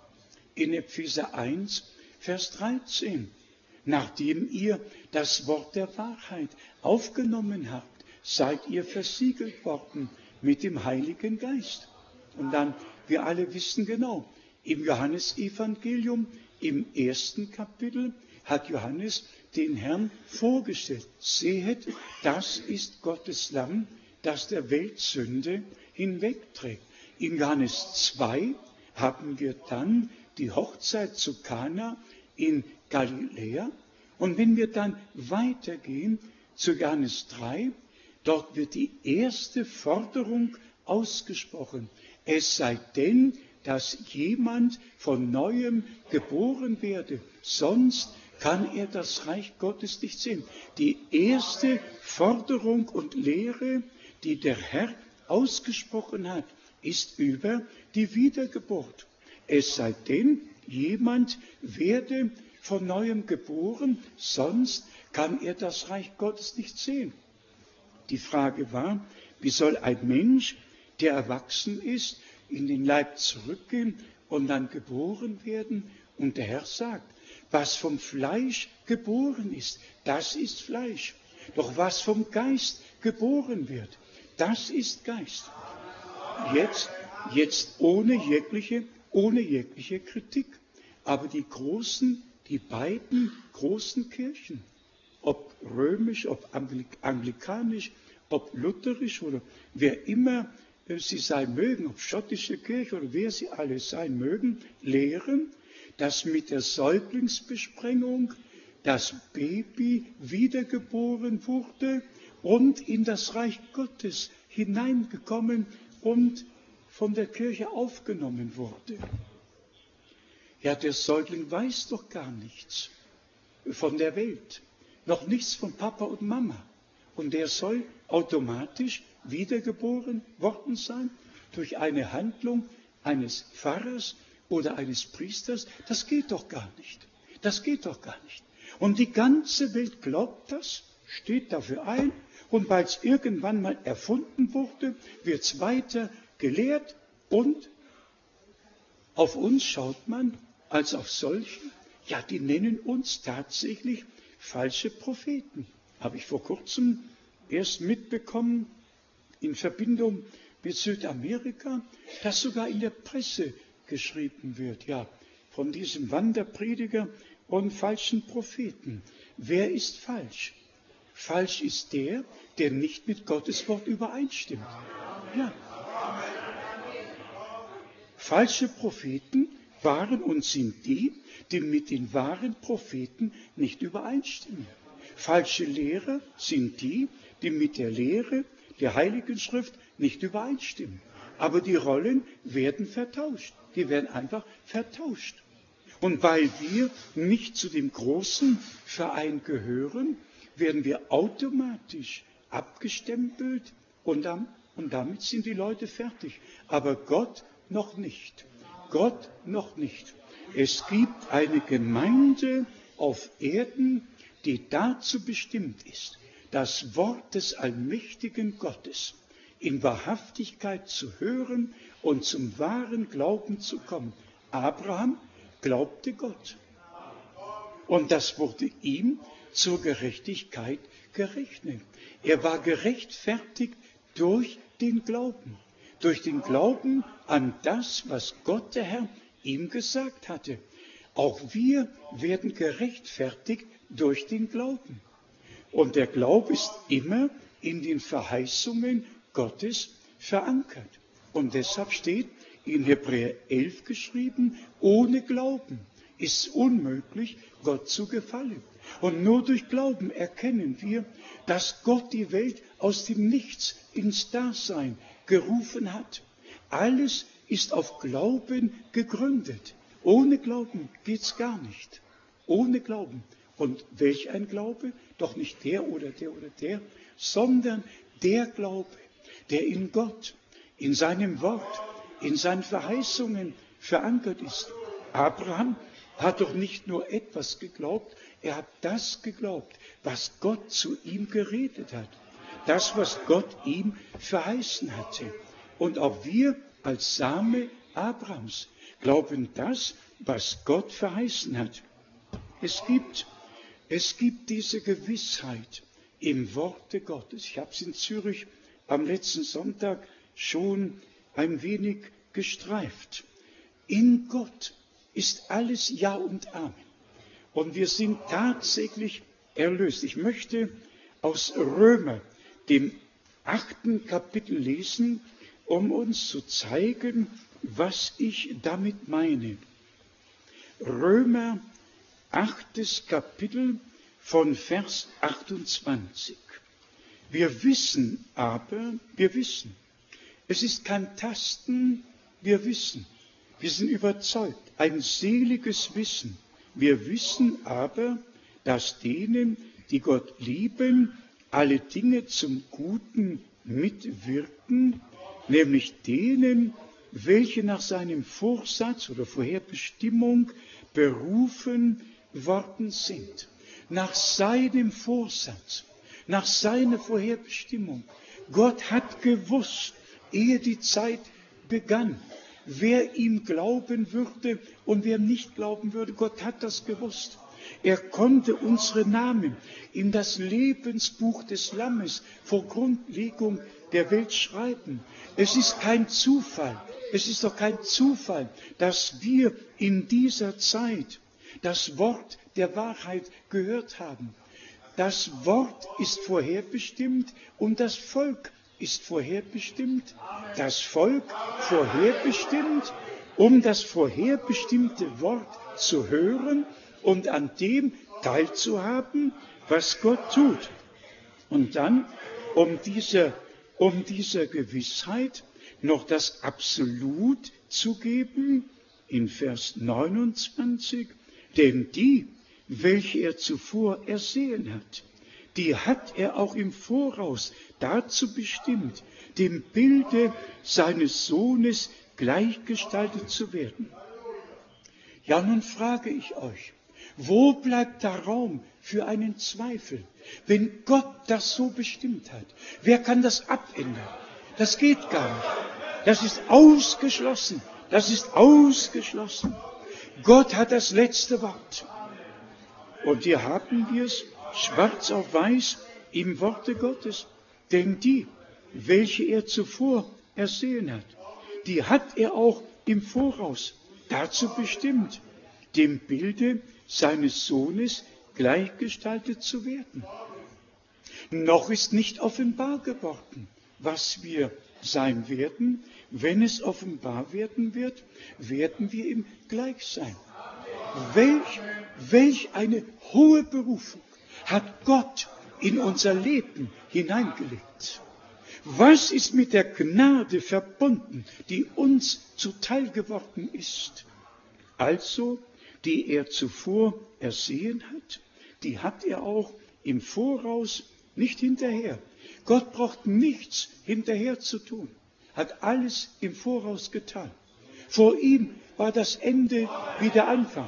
in Epheser eins, Vers dreizehn. Nachdem ihr das Wort der Wahrheit aufgenommen habt, seid ihr versiegelt worden mit dem Heiligen Geist. Und dann, wir alle wissen genau, im Johannesevangelium, im ersten Kapitel, hat Johannes den Herrn vorgestellt. Sehet, das ist Gottes Lamm, das der Welt Sünde hinwegträgt. In Johannes zwei haben wir dann die Hochzeit zu Kana in Galiläa. Und wenn wir dann weitergehen zu Johannes drei, dort wird die erste Forderung ausgesprochen. Es sei denn, dass jemand von Neuem geboren werde, sonst kann er das Reich Gottes nicht sehen. Die erste Forderung und Lehre, die der Herr ausgesprochen hat, ist über die Wiedergeburt. Es sei denn, jemand werde von Neuem geboren, sonst kann er das Reich Gottes nicht sehen. Die Frage war, wie soll ein Mensch, der erwachsen ist, in den Leib zurückgehen und dann geboren werden? Und der Herr sagt, was vom Fleisch geboren ist, das ist Fleisch. Doch was vom Geist geboren wird, das ist Geist. Jetzt, jetzt ohne jegliche, ohne jegliche Kritik. Aber die großen, die beiden großen Kirchen, ob römisch, ob anglikanisch, ob lutherisch oder wer immer sie sein mögen, ob schottische Kirche oder wer sie alle sein mögen, lehren, dass mit der Säuglingsbesprengung das Baby wiedergeboren wurde und in das Reich Gottes hineingekommen und von der Kirche aufgenommen wurde. Ja, der Säugling weiß doch gar nichts von der Welt, noch nichts von Papa und Mama. Und der soll automatisch wiedergeboren worden sein durch eine Handlung eines Pfarrers oder eines Priesters. Das geht doch gar nicht. Das geht doch gar nicht. Und die ganze Welt glaubt das, steht dafür ein. Und weil es irgendwann mal erfunden wurde, wird es weiter gelehrt. Und auf uns schaut man als auf solche, ja, die nennen uns tatsächlich falsche Propheten. Habe ich vor kurzem erst mitbekommen, in Verbindung mit Südamerika, dass sogar in der Presse geschrieben wird, ja, von diesem Wanderprediger und falschen Propheten. Wer ist falsch? Falsch ist der, der nicht mit Gottes Wort übereinstimmt. Ja. Falsche Propheten waren und sind die, die mit den wahren Propheten nicht übereinstimmen. Falsche Lehrer sind die, die mit der Lehre der Heiligen Schrift nicht übereinstimmen. Aber die Rollen werden vertauscht. Die werden einfach vertauscht. Und weil wir nicht zu dem großen Verein gehören, werden wir automatisch abgestempelt und, dann, und damit sind die Leute fertig. Aber Gott noch nicht. Gott noch nicht. Es gibt eine Gemeinde auf Erden, die dazu bestimmt ist, das Wort des allmächtigen Gottes in Wahrhaftigkeit zu hören und zum wahren Glauben zu kommen. Abraham glaubte Gott. Und das wurde ihm zur Gerechtigkeit gerechnet. Er war gerechtfertigt durch den Glauben. Durch den Glauben an das, was Gott der Herr ihm gesagt hatte. Auch wir werden gerechtfertigt durch den Glauben. Und der Glaube ist immer in den Verheißungen Gottes verankert. Und deshalb steht in Hebräer elf geschrieben, ohne Glauben ist es unmöglich, Gott zu gefallen. Und nur durch Glauben erkennen wir, dass Gott die Welt aus dem Nichts ins Dasein gerufen hat. Alles ist auf Glauben gegründet. Ohne Glauben geht's gar nicht. Ohne Glauben. Und welch ein Glaube? Doch nicht der oder der oder der, sondern der Glaube, der in Gott, in seinem Wort, in seinen Verheißungen verankert ist. Abraham hat doch nicht nur etwas geglaubt, er hat das geglaubt, was Gott zu ihm geredet hat. Das, was Gott ihm verheißen hatte. Und auch wir als Same Abrahams glauben das, was Gott verheißen hat. Es gibt, es gibt diese Gewissheit im Worte Gottes. Ich habe es in Zürich am letzten Sonntag schon ein wenig gestreift. In Gott ist alles Ja und Amen. Und wir sind tatsächlich erlöst. Ich möchte aus Römer, dem achten Kapitel, lesen, um uns zu zeigen, was ich damit meine. Römer, achtes Kapitel von Vers achtundzwanzig. Wir wissen aber, wir wissen, es ist kein Tasten, wir wissen, wir sind überzeugt, ein seliges Wissen. Wir wissen aber, dass denen, die Gott lieben, alle Dinge zum Guten mitwirken, nämlich denen, welche nach seinem Vorsatz oder Vorherbestimmung berufen worden sind. Nach seinem Vorsatz, nach seiner Vorherbestimmung. Gott hat gewusst, ehe die Zeit begann, wer ihm glauben würde und wer nicht glauben würde. Gott hat das gewusst. Er konnte unsere Namen in das Lebensbuch des Lammes vor Grundlegung der Welt schreiben. Es ist kein Zufall, es ist doch kein Zufall, dass wir in dieser Zeit das Wort der Wahrheit gehört haben. Das Wort ist vorherbestimmt und das Volk ist vorherbestimmt. Das Volk vorherbestimmt, um das vorherbestimmte Wort zu hören und an dem teilzuhaben, was Gott tut. Und dann, um dieser, um dieser Gewissheit noch das Absolut zu geben, in Vers neunundzwanzig, denn die, welche er zuvor ersehen hat, die hat er auch im Voraus dazu bestimmt, dem Bilde seines Sohnes gleichgestaltet zu werden. Ja, nun frage ich euch, wo bleibt da Raum für einen Zweifel, wenn Gott das so bestimmt hat? Wer kann das abändern? Das geht gar nicht. Das ist ausgeschlossen. Das ist ausgeschlossen. Gott hat das letzte Wort. Und hier haben wir es schwarz auf weiß im Worte Gottes. Denn die, welche er zuvor ersehen hat, die hat er auch im Voraus dazu bestimmt, dem Bilde seines Sohnes gleichgestaltet zu werden. Noch ist nicht offenbar geworden, was wir sein werden. Wenn es offenbar werden wird, werden wir ihm gleich sein. Welch, welch eine hohe Berufung hat Gott in unser Leben hineingelegt. Was ist mit der Gnade verbunden, die uns zuteil geworden ist? Also, die er zuvor ersehen hat, die hat er auch im Voraus, nicht hinterher. Gott braucht nichts hinterher zu tun, hat alles im Voraus getan. Vor ihm war das Ende wie der Anfang,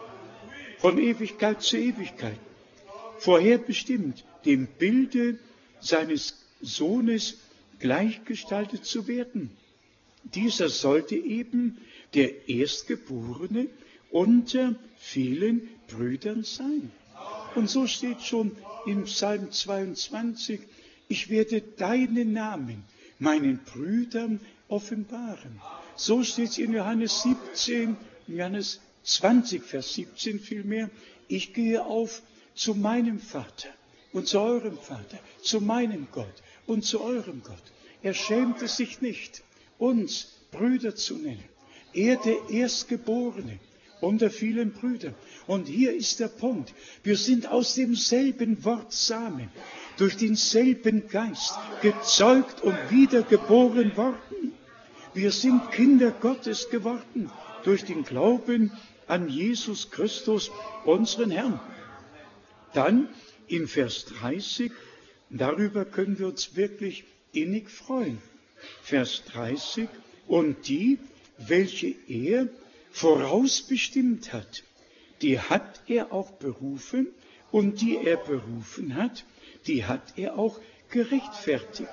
von Ewigkeit zu Ewigkeit, vorherbestimmt, dem Bilde seines Sohnes gleichgestaltet zu werden. Dieser sollte eben der Erstgeborene unter vielen Brüdern sein. Und so steht schon im Psalm zweiundzwanzig, ich werde deinen Namen meinen Brüdern offenbaren. So steht es in Johannes siebzehn, Johannes zwanzig, Vers siebzehn vielmehr, ich gehe auf zu meinem Vater und zu eurem Vater, zu meinem Gott und zu eurem Gott. Er schämte sich nicht, uns Brüder zu nennen. Er der Erstgeborene unter vielen Brüdern. Und hier ist der Punkt. Wir sind aus demselben Wort Samen, durch denselben Geist, gezeugt und wiedergeboren worden. Wir sind Kinder Gottes geworden, durch den Glauben an Jesus Christus, unseren Herrn. Dann in Vers dreißig, Darüber können wir uns wirklich innig freuen. Vers dreißig, und die, welche er vorausbestimmt hat, die hat er auch berufen, und die er berufen hat, die hat er auch gerechtfertigt.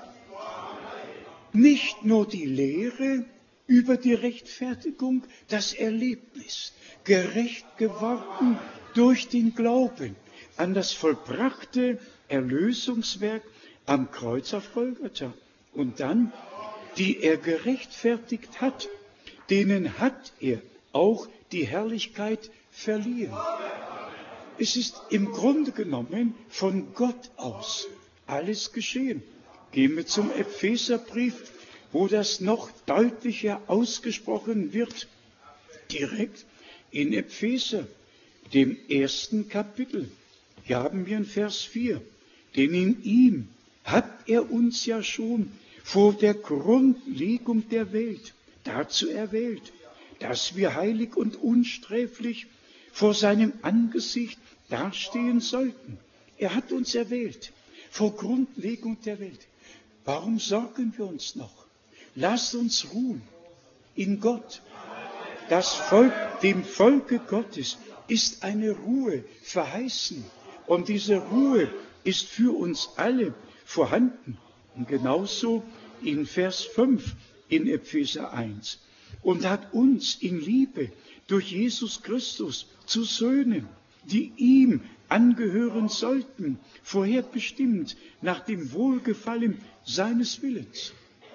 Nicht nur die Lehre über die Rechtfertigung, das Erlebnis, gerecht geworden durch den Glauben an das vollbrachte Erlösungswerk am Kreuz auf Golgatha. Und dann, die er gerechtfertigt hat, denen hat er auch die Herrlichkeit verliehen. Es ist im Grunde genommen von Gott aus alles geschehen. Gehen wir zum Epheserbrief, wo das noch deutlicher ausgesprochen wird. Direkt in Epheser, dem ersten Kapitel. Hier haben wir in Vers vier. Denn in ihm hat er uns ja schon vor der Grundlegung der Welt dazu erwählt, dass wir heilig und unsträflich vor seinem Angesicht dastehen sollten. Er hat uns erwählt, vor Grundlegung der Welt. Warum sorgen wir uns noch? Lasst uns ruhen in Gott. Das Volk, dem Volke Gottes ist eine Ruhe verheißen. Und diese Ruhe ist für uns alle vorhanden. Und genauso in Vers fünf in Epheser eins. Und hat uns in Liebe durch Jesus Christus zu Söhnen, die ihm angehören sollten, vorherbestimmt nach dem Wohlgefallen seines Willens.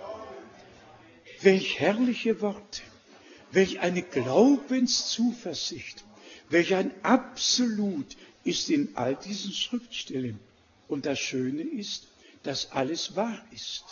Welch herrliche Worte, welch eine Glaubenszuversicht, welch ein Absolut ist in all diesen Schriftstellen. Und das Schöne ist, dass alles wahr ist.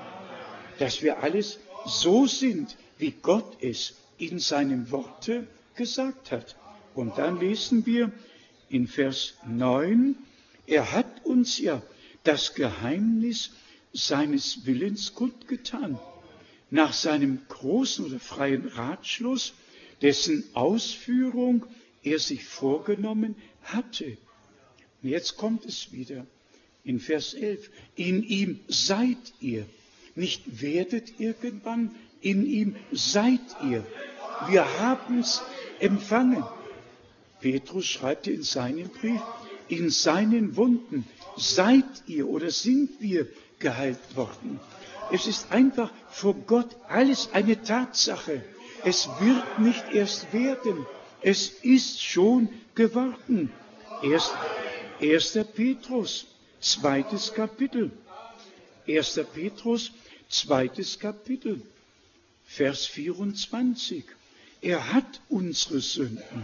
Dass wir alles so sind, wie Gott es in seinem Worte gesagt hat. Und dann lesen wir in Vers neun, er hat uns ja das Geheimnis seines Willens kundgetan, nach seinem großen oder freien Ratschluss, dessen Ausführung er sich vorgenommen hatte. Und jetzt kommt es wieder in Vers elf. In ihm seid ihr, nicht werdet irgendwann, in ihm seid ihr. Wir haben es empfangen. Petrus schreibt in seinem Brief, in seinen Wunden seid ihr oder sind wir geheilt worden. Es ist einfach vor Gott alles eine Tatsache. Es wird nicht erst werden. Es ist schon geworden. Erst, erster Petrus, zweites Kapitel. erster Petrus, zweites Kapitel, Vers vierundzwanzig. Er hat unsere Sünden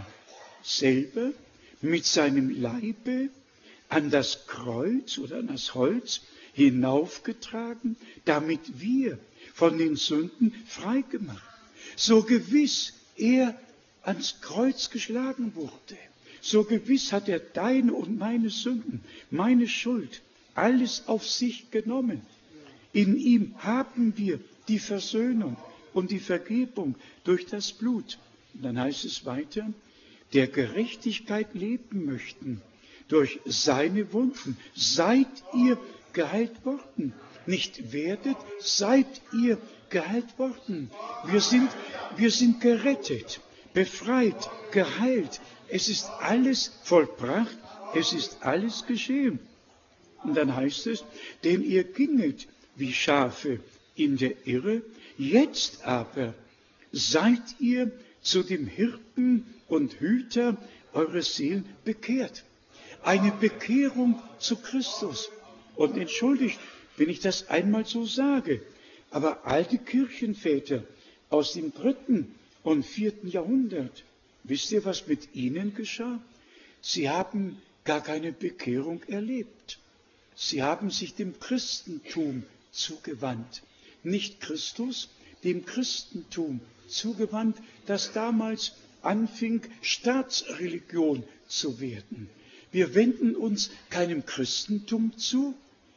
selber mit seinem Leibe an das Kreuz oder an das Holz hinaufgetragen, damit wir von den Sünden freigemacht. So gewiss er ans Kreuz geschlagen wurde, so gewiss hat er deine und meine Sünden, meine Schuld, alles auf sich genommen. In ihm haben wir die Versöhnung und die Vergebung durch das Blut. Und dann heißt es weiter, der Gerechtigkeit leben möchten, durch seine Wunden seid ihr geheilt worden. Nicht werdet, seid ihr geheilt worden. Wir sind, wir sind gerettet, befreit, geheilt. Es ist alles vollbracht, es ist alles geschehen. Und dann heißt es, denn ihr ginget wie Schafe in der Irre, jetzt aber seid ihr zu dem Hirten und Hüter eurer Seelen bekehrt. Eine Bekehrung zu Christus. Und entschuldigt, wenn ich das einmal so sage, aber alte Kirchenväter aus dem dritten und vierten Jahrhundert, wisst ihr, was mit ihnen geschah? Sie haben gar keine Bekehrung erlebt. Sie haben sich dem Christentum zugewandt. Nicht Christus, dem Christentum zugewandt, das damals anfing, Staatsreligion zu werden. Wir wenden uns keinem Christentum zu.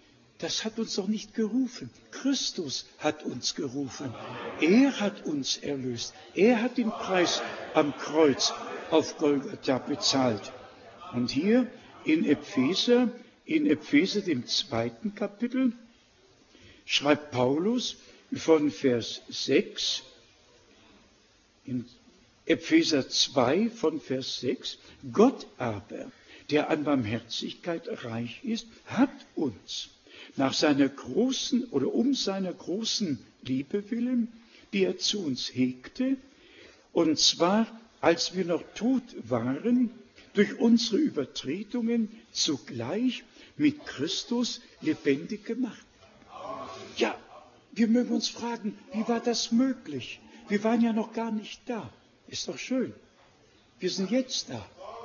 Das hat uns doch nicht gerufen. Christus hat uns gerufen. Er hat uns erlöst. Er hat den Preis am Kreuz auf Golgatha bezahlt. Und hier in Epheser, in Epheser, dem zweiten Kapitel, schreibt Paulus von Vers sechs, in Epheser zwei von Vers sechs, Gott aber, der an Barmherzigkeit reich ist, hat uns nach seiner großen oder um seiner großen Liebe willen, die er zu uns hegte, und zwar, als wir noch tot waren, durch unsere Übertretungen zugleich mit Christus lebendig gemacht. Ja, wir mögen uns fragen, wie war das möglich? Wir waren ja noch gar nicht da. Ist doch schön. Wir sind jetzt da.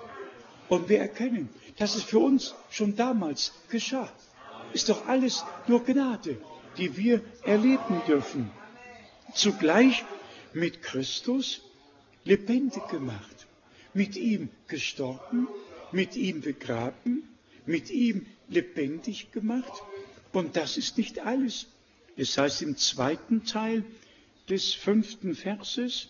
Und wir erkennen, dass es für uns schon damals geschah. Ist doch alles nur Gnade, die wir erleben dürfen. Zugleich mit Christus lebendig gemacht, mit ihm gestorben, mit ihm begraben, mit ihm lebendig gemacht. Und das ist nicht alles. Es heißt im zweiten Teil des fünften Verses,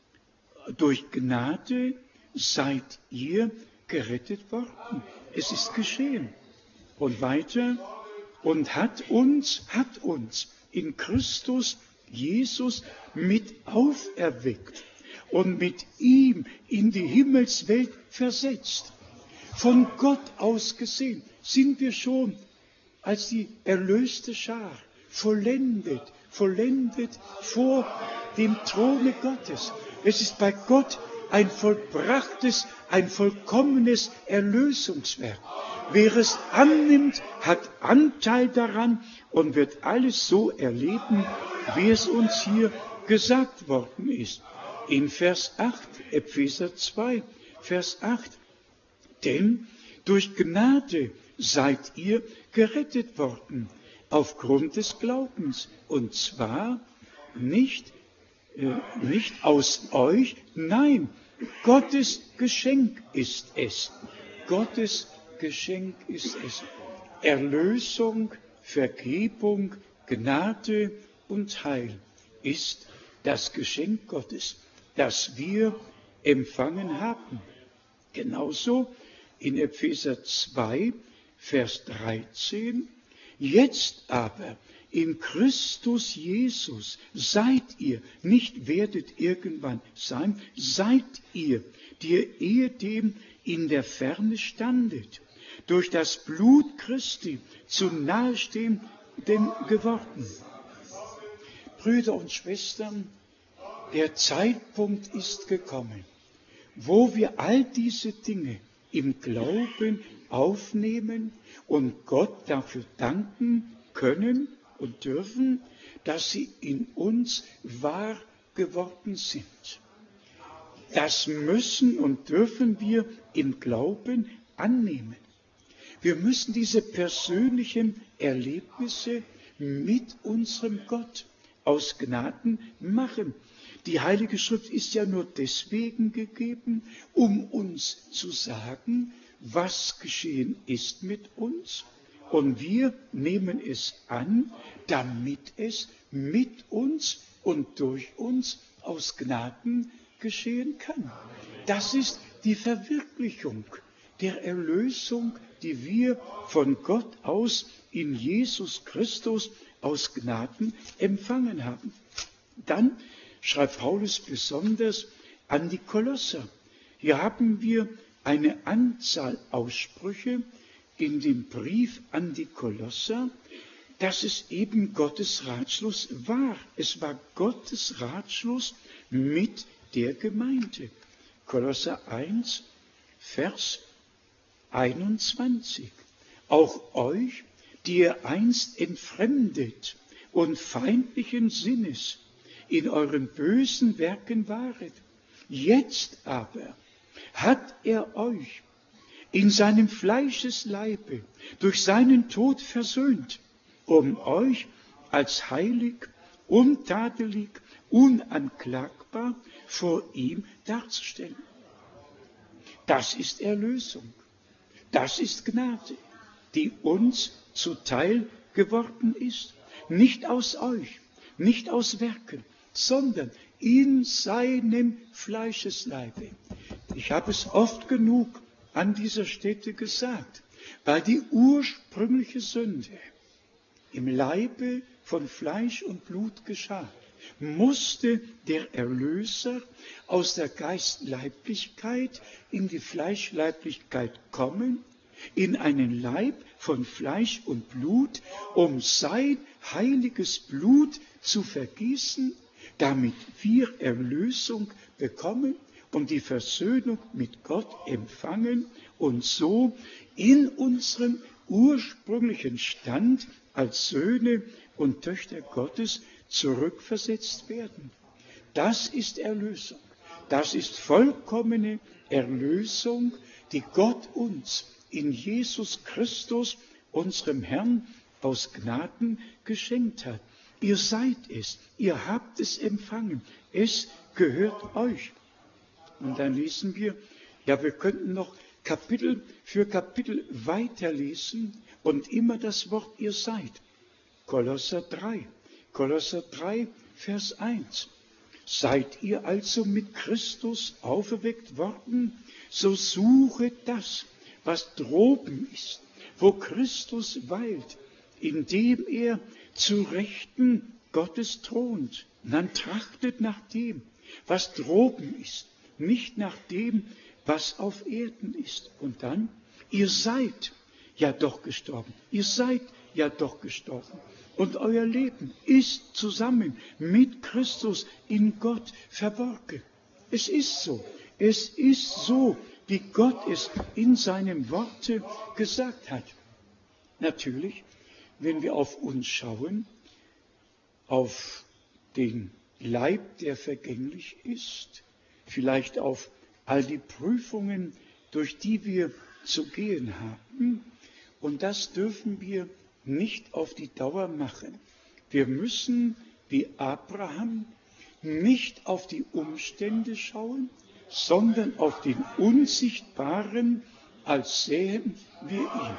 durch Gnade seid ihr gerettet worden. Es ist geschehen. Und weiter, und hat uns, hat uns in Christus Jesus mit auferweckt und mit ihm in die Himmelswelt versetzt. Von Gott aus gesehen sind wir schon als die erlöste Schar vollendet, vollendet vor dem Throne Gottes. Es ist bei Gott ein vollbrachtes, ein vollkommenes Erlösungswerk. Wer es annimmt, hat Anteil daran und wird alles so erleben, wie es uns hier gesagt worden ist. In Vers acht, Epheser zwei, Vers acht. Denn durch Gnade seid ihr gerettet worden, aufgrund des Glaubens. Und zwar nicht, äh, nicht aus euch, nein, Gottes Geschenk ist es. Gottes Geschenk ist es. Erlösung, Vergebung, Gnade und Heil ist das Geschenk Gottes, das wir empfangen haben. Genauso in Epheser zwei, Vers dreizehn. Jetzt aber in Christus Jesus seid ihr, nicht werdet irgendwann sein, seid ihr, die ihr ehedem in der Ferne standet, durch das Blut Christi zu Nahestehenden geworden. Brüder und Schwestern, der Zeitpunkt ist gekommen, wo wir all diese Dinge im Glauben aufnehmen und Gott dafür danken können und dürfen, dass sie in uns wahr geworden sind. Das müssen und dürfen wir im Glauben annehmen. Wir müssen diese persönlichen Erlebnisse mit unserem Gott aus Gnaden machen. Die Heilige Schrift ist ja nur deswegen gegeben, um uns zu sagen, was geschehen ist mit uns. Und wir nehmen es an, damit es mit uns und durch uns aus Gnaden geschehen kann. Das ist die Verwirklichung der Erlösung, die wir von Gott aus in Jesus Christus aus Gnaden empfangen haben. Dann schreibt Paulus besonders an die Kolosser. Hier haben wir eine Anzahl Aussprüche in dem Brief an die Kolosser, dass es eben Gottes Ratschluss war. Es war Gottes Ratschluss mit der Gemeinde. Kolosser eins, Vers einundzwanzig. Auch euch, die ihr einst entfremdet und feindlichen Sinnes in euren bösen Werken waret, jetzt aber hat er euch in seinem Fleischesleibe durch seinen Tod versöhnt, um euch als heilig, untadelig, unanklagbar vor ihm darzustellen. Das ist Erlösung. Das ist Gnade, die uns zuteil geworden ist. Nicht aus euch, nicht aus Werken, sondern in seinem Fleischesleibe. Ich habe es oft genug an dieser Stätte gesagt. Weil die ursprüngliche Sünde im Leibe von Fleisch und Blut geschah, musste der Erlöser aus der Geistleiblichkeit in die Fleischleiblichkeit kommen, in einen Leib von Fleisch und Blut, um sein heiliges Blut zu vergießen, damit wir Erlösung bekommen und die Versöhnung mit Gott empfangen und so in unserem ursprünglichen Stand als Söhne und Töchter Gottes zurückversetzt werden. Das ist Erlösung. Das ist vollkommene Erlösung, die Gott uns in Jesus Christus, unserem Herrn, aus Gnaden geschenkt hat. Ihr seid es, ihr habt es empfangen, es gehört euch. Und dann lesen wir, ja, wir könnten noch Kapitel für Kapitel weiterlesen und immer das Wort ihr seid. Kolosser drei, Kolosser drei, Vers eins. Seid ihr also mit Christus auferweckt worden, so suchet das, was droben ist, wo Christus weilt, indem er zu Rechten Gottes thront. Und dann trachtet nach dem, was droben ist, nicht nach dem, was auf Erden ist. Und dann, ihr seid ja doch gestorben, ihr seid ja doch gestorben. Und euer Leben ist zusammen mit Christus in Gott verborgen. Es ist so, es ist so, wie Gott es in seinem Worte gesagt hat. Natürlich, wenn wir auf uns schauen, auf den Leib, der vergänglich ist, vielleicht auf all die Prüfungen, durch die wir zu gehen haben, und das dürfen wir nicht auf die Dauer machen. Wir müssen, wie Abraham, nicht auf die Umstände schauen, sondern auf den Unsichtbaren, als sähen wir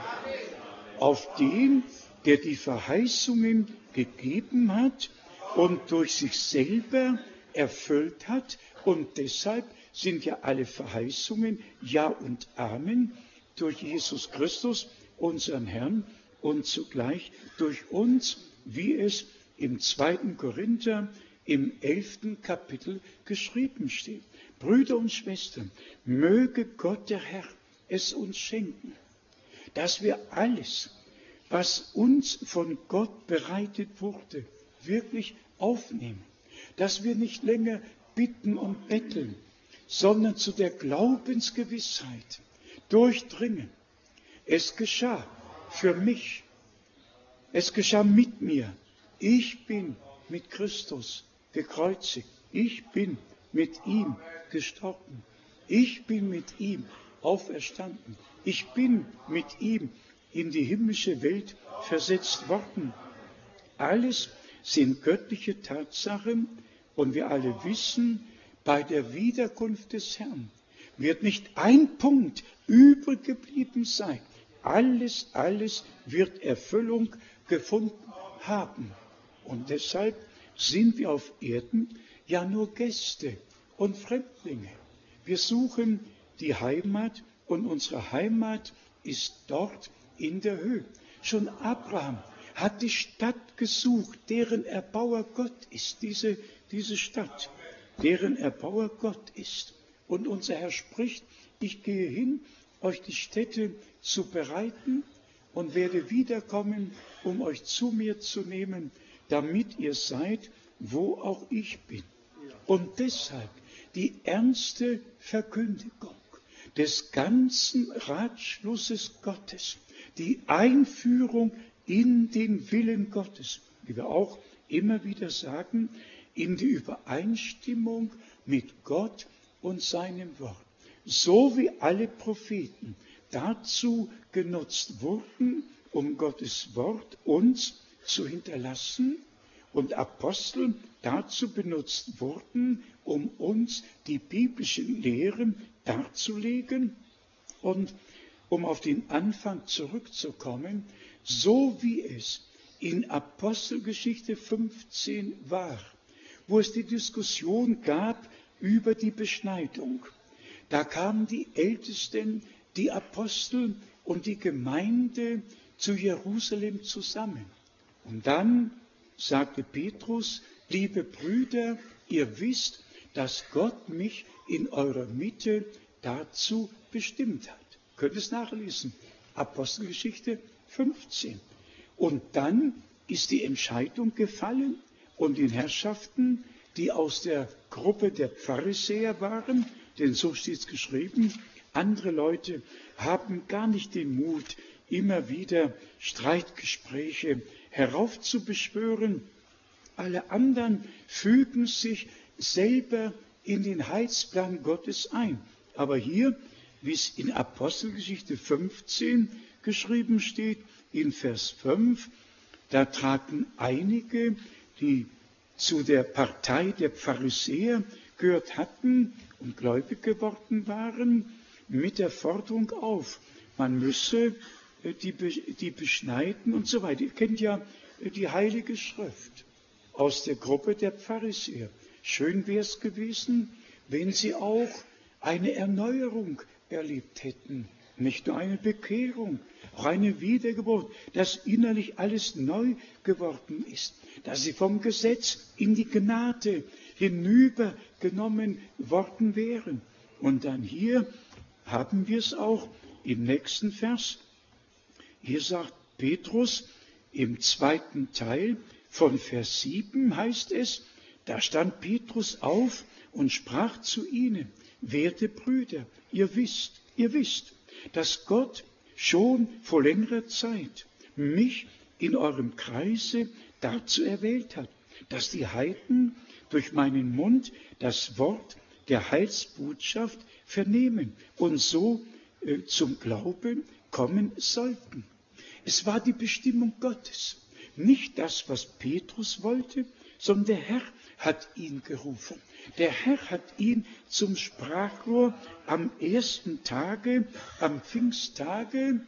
ihn. Auf den, der die Verheißungen gegeben hat und durch sich selber erfüllt hat. Und deshalb sind ja alle Verheißungen Ja und Amen durch Jesus Christus, unseren Herrn, und zugleich durch uns, wie es im zweiten Korinther im elften Kapitel geschrieben steht. Brüder und Schwestern, möge Gott der Herr es uns schenken, dass wir alles, was uns von Gott bereitet wurde, wirklich aufnehmen, dass wir nicht länger bitten und betteln, sondern zu der Glaubensgewissheit durchdringen. Es geschah für mich, es geschah mit mir. Ich bin mit Christus gekreuzigt, ich bin mit ihm gestorben, ich bin mit ihm auferstanden, ich bin mit ihm in die himmlische Welt versetzt worden. Alles sind göttliche Tatsachen und wir alle wissen, bei der Wiederkunft des Herrn wird nicht ein Punkt übrig geblieben sein. Alles, alles wird Erfüllung gefunden haben. Und deshalb sind wir auf Erden ja nur Gäste und Fremdlinge. Wir suchen die Heimat und unsere Heimat ist dort in der Höhe. Schon Abraham hat die Stadt gesucht, deren Erbauer Gott ist, diese, diese Stadt, deren Erbauer Gott ist. Und unser Herr spricht, ich gehe hin, euch die Stätte zu bereiten und werde wiederkommen, um euch zu mir zu nehmen, damit ihr seid, wo auch ich bin. Und deshalb die ernste Verkündigung des ganzen Ratschlusses Gottes, die Einführung in den Willen Gottes, wie wir auch immer wieder sagen, in die Übereinstimmung mit Gott und seinem Wort. So wie alle Propheten dazu genutzt wurden, um Gottes Wort uns zu hinterlassen, und Apostel dazu benutzt wurden, um uns die biblischen Lehren darzulegen und um auf den Anfang zurückzukommen, so wie es in Apostelgeschichte fünfzehn war, wo es die Diskussion gab über die Beschneidung. Da kamen die Ältesten, die Apostel, und die Gemeinde zu Jerusalem zusammen. Und dann sagte Petrus, liebe Brüder, ihr wisst, dass Gott mich in eurer Mitte dazu bestimmt hat. Könnt es nachlesen. Apostelgeschichte fünfzehn. Und dann ist die Entscheidung gefallen und den Herrschaften, die aus der Gruppe der Pharisäer waren, denn so steht es geschrieben, andere Leute haben gar nicht den Mut, immer wieder Streitgespräche heraufzubeschwören. Alle anderen fügen sich selber in den Heilsplan Gottes ein. Aber hier, wie es in Apostelgeschichte fünfzehn geschrieben steht, in Vers fünf, da traten einige, die zu der Partei der Pharisäer gehört hatten und gläubig geworden waren, mit der Forderung auf, man müsse die, die beschneiden und so weiter. Ihr kennt ja die Heilige Schrift aus der Gruppe der Pharisäer. Schön wäre es gewesen, wenn sie auch eine Erneuerung erlebt hätten. Nicht nur eine Bekehrung, auch eine Wiedergeburt, dass innerlich alles neu geworden ist, dass sie vom Gesetz in die Gnade hinübergenommen worden wären. Und dann hier haben wir es auch im nächsten Vers. Hier sagt Petrus im zweiten Teil von Vers sieben heißt es, da stand Petrus auf und sprach zu ihnen, werte Brüder, ihr wisst, ihr wisst, dass Gott schon vor längerer Zeit mich in eurem Kreise dazu erwählt hat, dass die Heiden durch meinen Mund das Wort der Heilsbotschaft vernehmen und so äh, zum Glauben kommen sollten. Es war die Bestimmung Gottes, nicht das, was Petrus wollte, sondern der Herr hat ihn gerufen. Der Herr hat ihn zum Sprachrohr am ersten Tage, am Pfingsttage,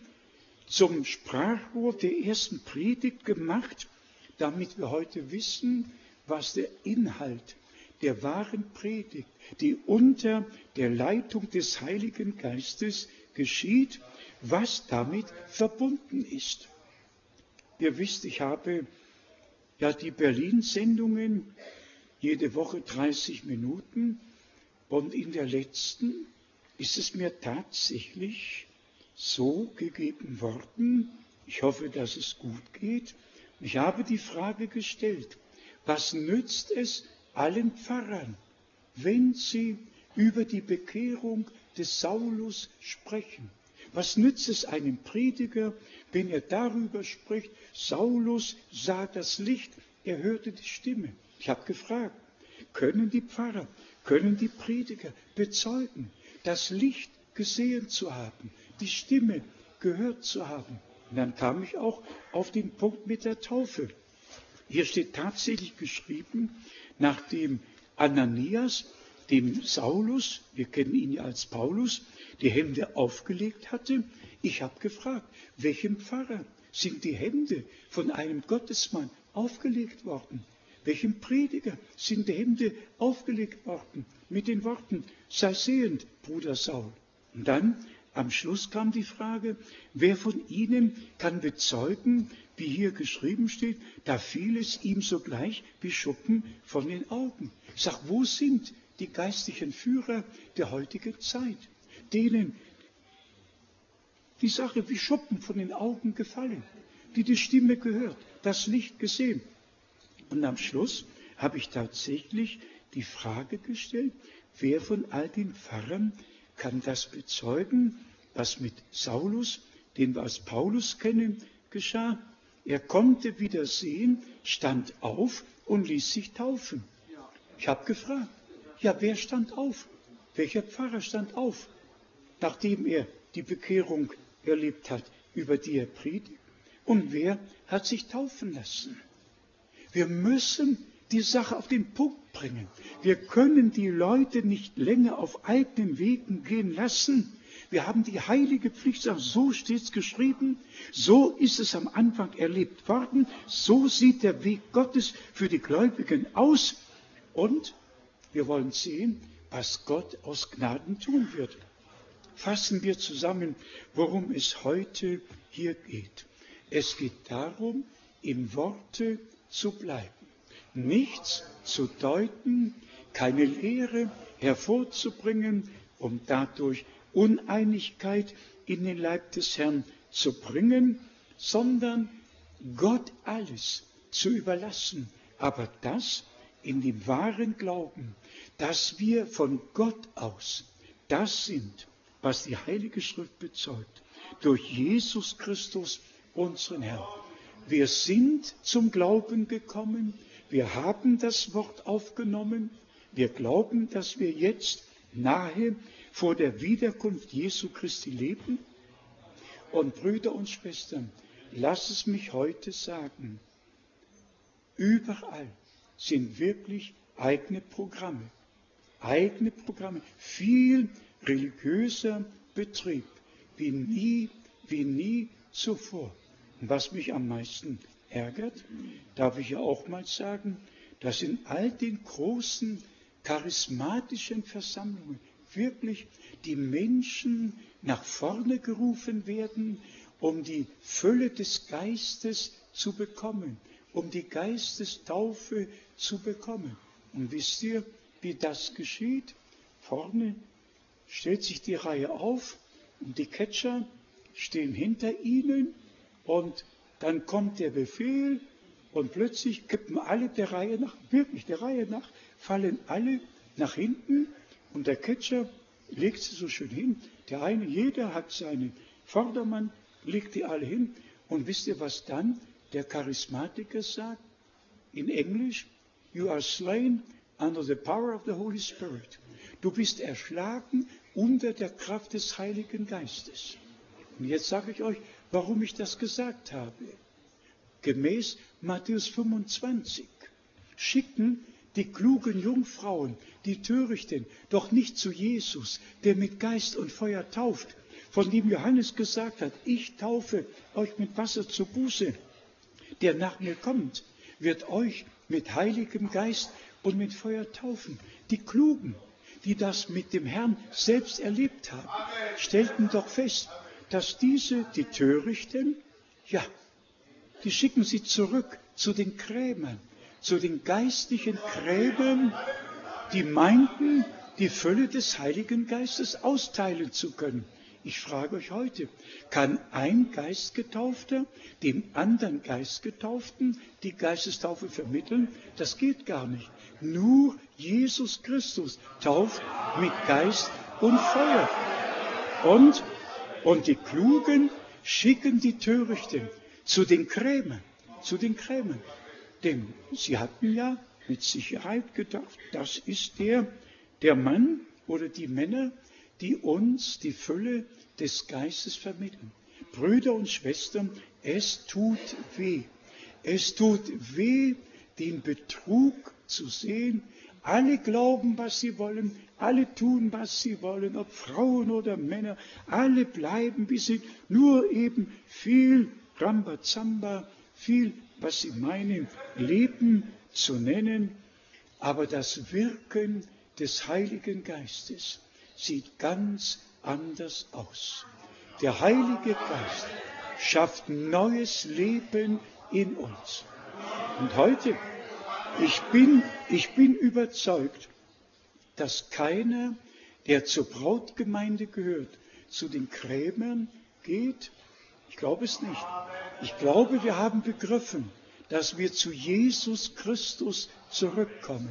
zum Sprachrohr der ersten Predigt gemacht, damit wir heute wissen, was der Inhalt der wahren Predigt, die unter der Leitung des Heiligen Geistes geschieht, was damit verbunden ist. Ihr wisst, ich habe ja die Berlin-Sendungen jede Woche dreißig Minuten und in der letzten ist es mir tatsächlich so gegeben worden, ich hoffe, dass es gut geht, ich habe die Frage gestellt, was nützt es allen Pfarrern, wenn sie über die Bekehrung des Saulus sprechen? Was nützt es einem Prediger, wenn er darüber spricht, Saulus sah das Licht, er hörte die Stimme? Ich habe gefragt, können die Pfarrer, können die Prediger bezeugen, das Licht gesehen zu haben, die Stimme gehört zu haben? Und dann kam ich auch auf den Punkt mit der Taufe. Hier steht tatsächlich geschrieben, nachdem Ananias dem Saulus, wir kennen ihn ja als Paulus, die Hände aufgelegt hatte, ich habe gefragt, welchem Pfarrer sind die Hände von einem Gottesmann aufgelegt worden? Welchem Prediger sind die Hände aufgelegt worden mit den Worten, sei sehend, Bruder Saul? Und dann am Schluss kam die Frage, wer von ihnen kann bezeugen, wie hier geschrieben steht, da fiel es ihm sogleich wie Schuppen von den Augen. Ich sage, wo sind die geistlichen Führer der heutigen Zeit, denen die Sache wie Schuppen von den Augen gefallen, die die Stimme gehört, das Licht gesehen? Und am Schluss habe ich tatsächlich die Frage gestellt, wer von all den Pfarrern kann das bezeugen, was mit Saulus, den wir als Paulus kennen, geschah? Er konnte wieder sehen, stand auf und ließ sich taufen. Ich habe gefragt, ja, wer stand auf? Welcher Pfarrer stand auf, nachdem er die Bekehrung erlebt hat, über die er predigt? Und wer hat sich taufen lassen? Wir müssen die Sache auf den Punkt bringen. Wir können die Leute nicht länger auf eigenen Wegen gehen lassen. Wir haben die heilige Pflicht, so steht es geschrieben, so ist es am Anfang erlebt worden, so sieht der Weg Gottes für die Gläubigen aus und wir wollen sehen, was Gott aus Gnaden tun wird. fassen wir zusammen, worum es heute hier geht. Es geht darum, im Worte zu bleiben, nichts zu deuten, keine Lehre hervorzubringen, um dadurch Uneinigkeit in den Leib des Herrn zu bringen, sondern Gott alles zu überlassen, aber das in dem wahren Glauben, dass wir von Gott aus das sind, was die Heilige Schrift bezeugt, durch Jesus Christus, unseren Herrn. Wir sind zum Glauben gekommen, wir haben das Wort aufgenommen, wir glauben, dass wir jetzt nahe vor der Wiederkunft Jesu Christi leben. Und Brüder und Schwestern, lasst es mich heute sagen, überall sind wirklich eigene Programme, eigene Programme, viel religiöser Betrieb, wie nie, wie nie zuvor. Und was mich am meisten ärgert, darf ich ja auch mal sagen, dass in all den großen charismatischen Versammlungen wirklich die Menschen nach vorne gerufen werden, um die Fülle des Geistes zu bekommen, um die Geistestaufe zu bekommen. Und wisst ihr, wie das geschieht? Vorne stellt sich die Reihe auf und die Catcher stehen hinter ihnen und dann kommt der Befehl und plötzlich kippen alle der Reihe nach, wirklich der Reihe nach, fallen alle nach hinten und der Catcher legt sie so schön hin. Der eine, jeder hat seinen Vordermann, legt die alle hin und wisst ihr, was dann der Charismatiker sagt? In Englisch, you are slain under the power of the Holy Spirit. Du bist erschlagen unter der Kraft des Heiligen Geistes. Und jetzt sage ich euch, warum ich das gesagt habe. Gemäß Matthäus fünfundzwanzig schicken die klugen Jungfrauen, die Törichten, doch nicht zu Jesus, der mit Geist und Feuer tauft, von dem Johannes gesagt hat, ich taufe euch mit Wasser zur Buße. Der nach mir kommt, wird euch mit Heiligem Geist und mit Feuer taufen. Die Klugen, die das mit dem Herrn selbst erlebt haben, stellten doch fest, dass diese, die Törichten, ja, die schicken sie zurück zu den Krämern, zu den geistlichen Krämern, die meinten, die Fülle des Heiligen Geistes austeilen zu können. Ich frage euch heute, kann ein Geistgetaufter dem anderen Geistgetauften die Geistestaufe vermitteln? Das geht gar nicht. Nur Jesus Christus tauft mit Geist und Feuer. Und, und die Klugen schicken die Törichten zu den Krämern, zu den Krämern. Denn sie hatten ja mit Sicherheit gedacht, das ist der, der Mann oder die Männer, die uns die Fülle des Geistes vermitteln. Brüder und Schwestern, es tut weh. Es tut weh, den Betrug zu sehen. Alle glauben, was sie wollen, alle tun, was sie wollen, ob Frauen oder Männer, alle bleiben, wie sie nur eben viel Rambazamba, viel, was sie meinen, Leben zu nennen. Aber das Wirken des Heiligen Geistes sieht ganz anders aus. Der Heilige Geist schafft neues Leben in uns. Und heute, ich bin, ich bin überzeugt, dass keiner, der zur Brautgemeinde gehört, zu den Krämern geht. Ich glaube es nicht. Ich glaube, wir haben begriffen, dass wir zu Jesus Christus zurückkommen.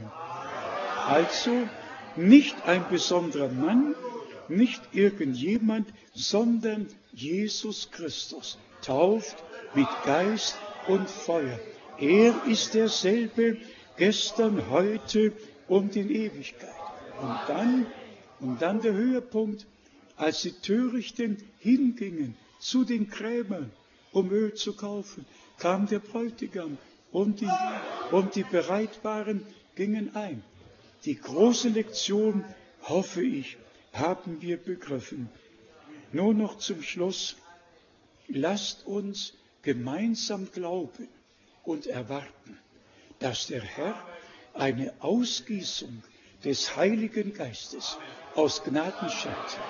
Also nicht ein besonderer Mann, nicht irgendjemand, sondern Jesus Christus tauft mit Geist und Feuer. Er ist derselbe gestern, heute und in Ewigkeit. Und dann, und dann der Höhepunkt, als die Törichten hingingen zu den Krämern, um Öl zu kaufen, kam der Bräutigam und die, und die bereit waren, gingen ein. Die große Lektion, hoffe ich, haben wir begriffen. Nur noch zum Schluss, lasst uns gemeinsam glauben und erwarten, dass der Herr eine Ausgießung des Heiligen Geistes aus Gnaden schenkt.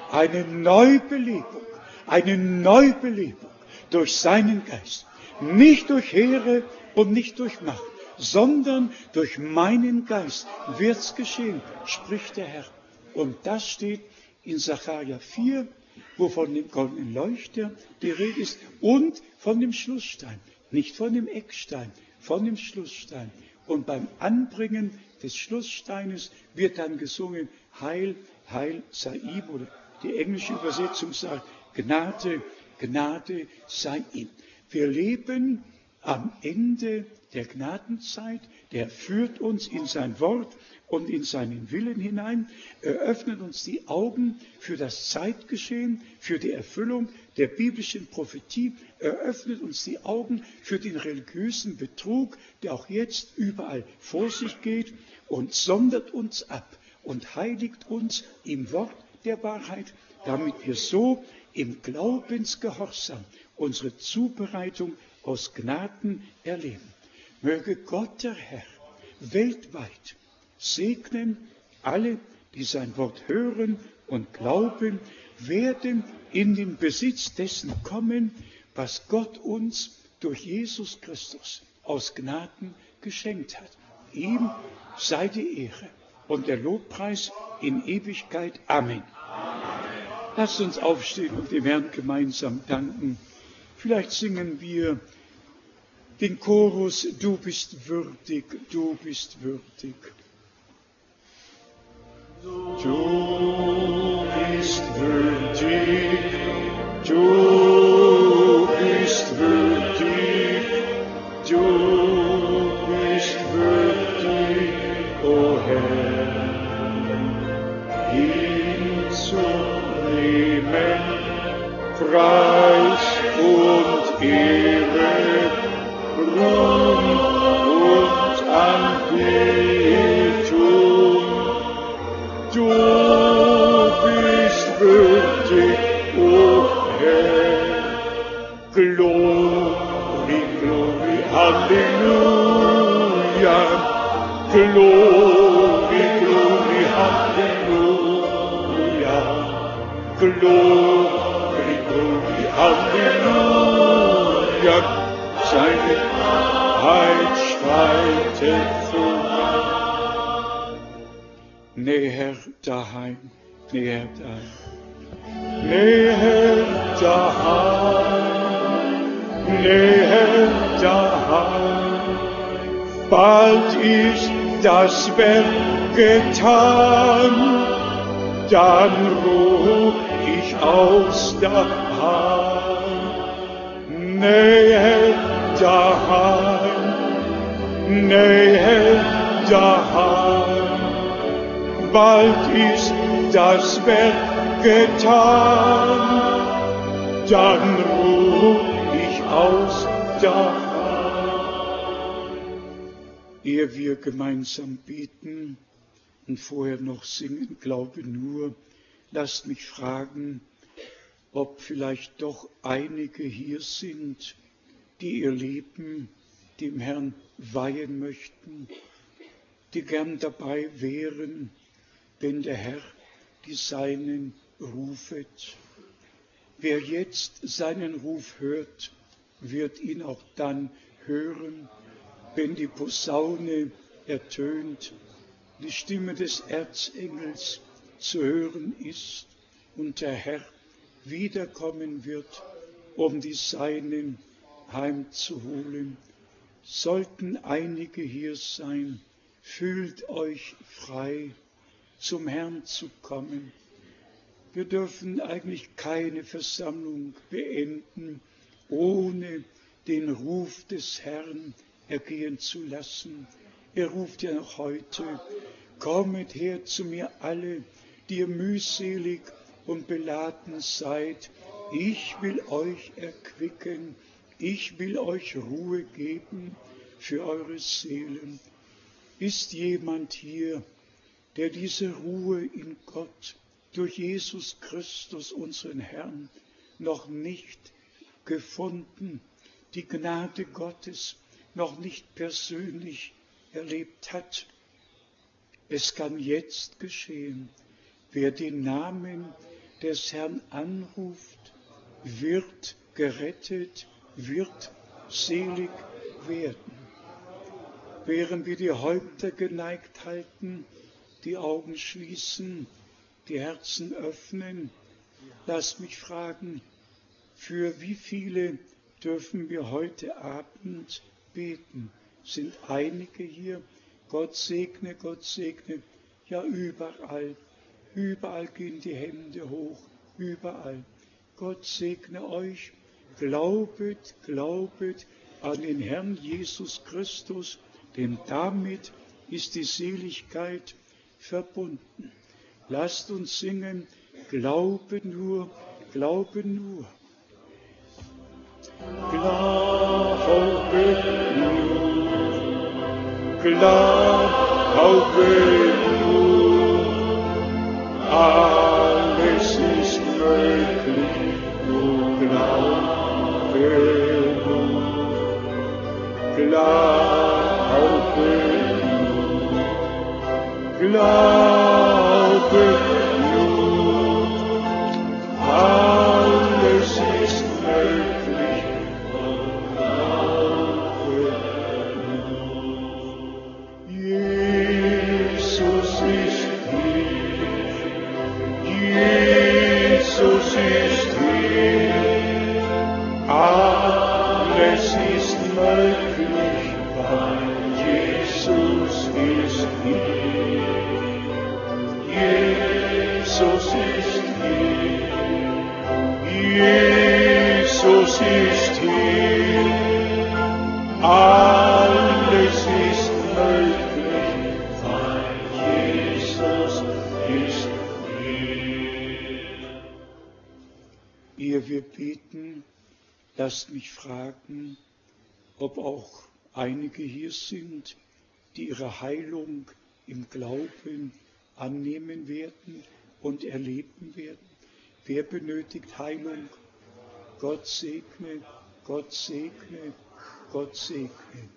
eine Neubelebung, eine Neubelebung durch seinen Geist. Nicht durch Heere und nicht durch Macht, sondern durch meinen Geist wird's geschehen, spricht der Herr. Und das steht in Sacharja vier, wo von dem goldenen Leuchter die Rede ist und von dem Schlussstein, nicht von dem Eckstein, von dem Schlussstein. Und beim Anbringen des Schlusssteines wird dann gesungen, Heil, Heil sei ihm, oder die englische Übersetzung sagt, Gnade, Gnade sei ihm. Wir leben am Ende der Gnadenzeit, der führt uns in sein Wort und in seinen Willen hinein, eröffnet uns die Augen für das Zeitgeschehen, für die Erfüllung der biblischen Prophetie, eröffnet uns die Augen für den religiösen Betrug, der auch jetzt überall vor sich geht, und sondert uns ab und heiligt uns im Wort der Wahrheit, damit wir so im Glaubensgehorsam unsere Zubereitung aus Gnaden erleben. Möge Gott, der Herr, weltweit segnen alle, die sein Wort hören und glauben, werden in den Besitz dessen kommen, was Gott uns durch Jesus Christus aus Gnaden geschenkt hat. Ihm sei die Ehre und der Lobpreis in Ewigkeit. Amen. Lasst uns aufstehen und dem Herrn gemeinsam danken. Vielleicht singen wir den Chorus, du bist würdig, du bist würdig. Du bist würdig, du bist würdig, du bist würdig, o Herr, hinzunehmen, Preis und Ehre, Ruhm und Anbetung. Du bist würdig, o Herr. Glory, glory, Halleluja. Glory, glory, Halleluja. Glory, glory, Halleluja. Seine Wahrheit schreitet voran. Näher daheim, näher daheim, näher daheim, näher daheim. Bald ist das Werk getan, dann ruh ich aus daheim. Näher daheim, näher daheim. Bald ist das Werk getan, dann ruh ich aus daheim. Ehe wir gemeinsam beten und vorher noch singen, glaube nur, lasst mich fragen, ob vielleicht doch einige hier sind, die ihr Leben dem Herrn weihen möchten, die gern dabei wären, wenn der Herr die Seinen rufet. Wer jetzt seinen Ruf hört, wird ihn auch dann hören, wenn die Posaune ertönt, die Stimme des Erzengels zu hören ist und der Herr wiederkommen wird, um die Seinen heimzuholen. Sollten einige hier sein, fühlt euch frei, zum Herrn zu kommen. Wir dürfen eigentlich keine Versammlung beenden, ohne den Ruf des Herrn ergehen zu lassen. Er ruft ja noch heute, kommet her zu mir alle, die ihr mühselig und beladen seid. Ich will euch erquicken, ich will euch Ruhe geben für eure Seelen. Ist jemand hier, der diese Ruhe in Gott durch Jesus Christus, unseren Herrn, noch nicht gefunden, die Gnade Gottes noch nicht persönlich erlebt hat? Es kann jetzt geschehen. Wer den Namen des Herrn anruft, wird gerettet, wird selig werden. Während wir die Häupter geneigt halten, die Augen schließen, die Herzen öffnen, lasst mich fragen, für wie viele dürfen wir heute Abend beten? Sind einige hier? Gott segne, Gott segne. Ja, überall, überall gehen die Hände hoch, überall. Gott segne euch. Glaubet, glaubet an den Herrn Jesus Christus, denn damit ist die Seligkeit verbunden. Lasst uns singen, glaube nur, glaube nur. Glaube nur, glaube nur, alles ist möglich, nur glaube nur, glaube nur, glaube nur, alles ist möglich, nur glaube nur. Jesus ist hier, Jesus ist hier, alles ist möglich, weil Jesus ist hier. Jesus ist hier, Jesus ist hier, alles ist möglich, weil Jesus ist hier. Ehe wir beten, lasst mich fragen, ob auch einige hier sind, die ihre Heilung im Glauben annehmen werden und erleben werden. Wer benötigt Heilung? Gott segne, Gott segne, Gott segne.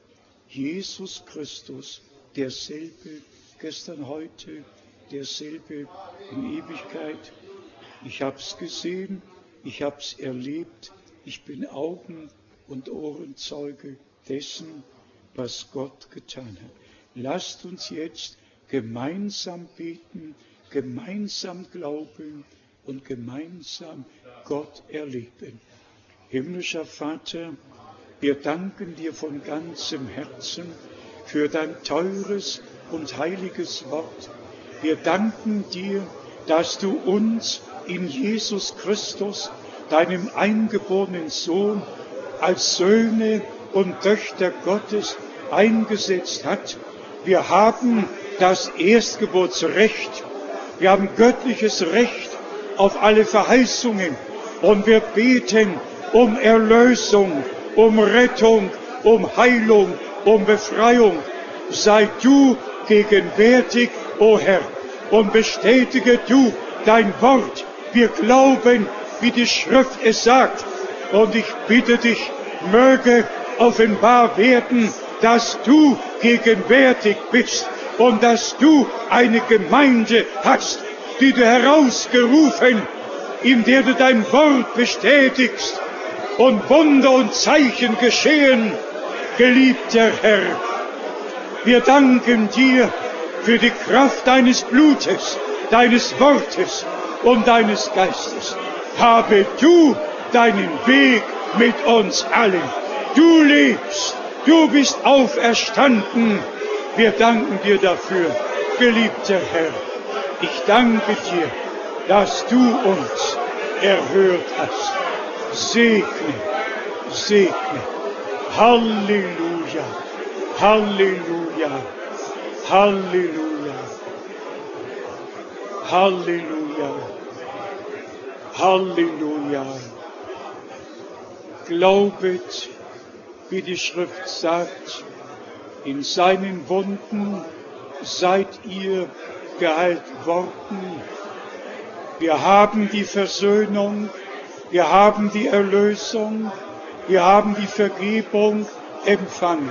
Jesus Christus, derselbe gestern, heute, derselbe in Ewigkeit. Ich hab's gesehen, ich hab's erlebt, ich bin Augen- und Ohrenzeuge dessen, was Gott getan hat. Lasst uns jetzt gemeinsam beten, gemeinsam glauben und gemeinsam Gott erleben. Himmlischer Vater, wir danken dir von ganzem Herzen für dein teures und heiliges Wort. Wir danken dir, dass du uns in Jesus Christus, deinem eingeborenen Sohn, als Söhne und Töchter Gottes eingesetzt hast. Wir haben das Erstgeburtsrecht. Wir haben göttliches Recht auf alle Verheißungen. Und wir beten um Erlösung, um Rettung, um Heilung, um Befreiung. Sei du gegenwärtig, o Herr, und bestätige du dein Wort. Wir glauben, wie die Schrift es sagt. Und ich bitte dich, möge offenbar werden, dass du gegenwärtig bist und dass du eine Gemeinde hast, die du herausgerufen, in der du dein Wort bestätigst und Wunder und Zeichen geschehen. Geliebter Herr, wir danken dir für die Kraft deines Blutes, deines Wortes und deines Geistes. Habe du deinen Weg mit uns allen. Du lebst, du bist auferstanden. Wir danken dir dafür, geliebter Herr. Ich danke dir, dass du uns erhört hast. Segne, segne. Halleluja, Halleluja, Halleluja, Halleluja, Halleluja. Glaubet, wie die Schrift sagt, in seinen Wunden seid ihr geheilt worden. Wir haben die Versöhnung, wir haben die Erlösung, wir haben die Vergebung empfangen.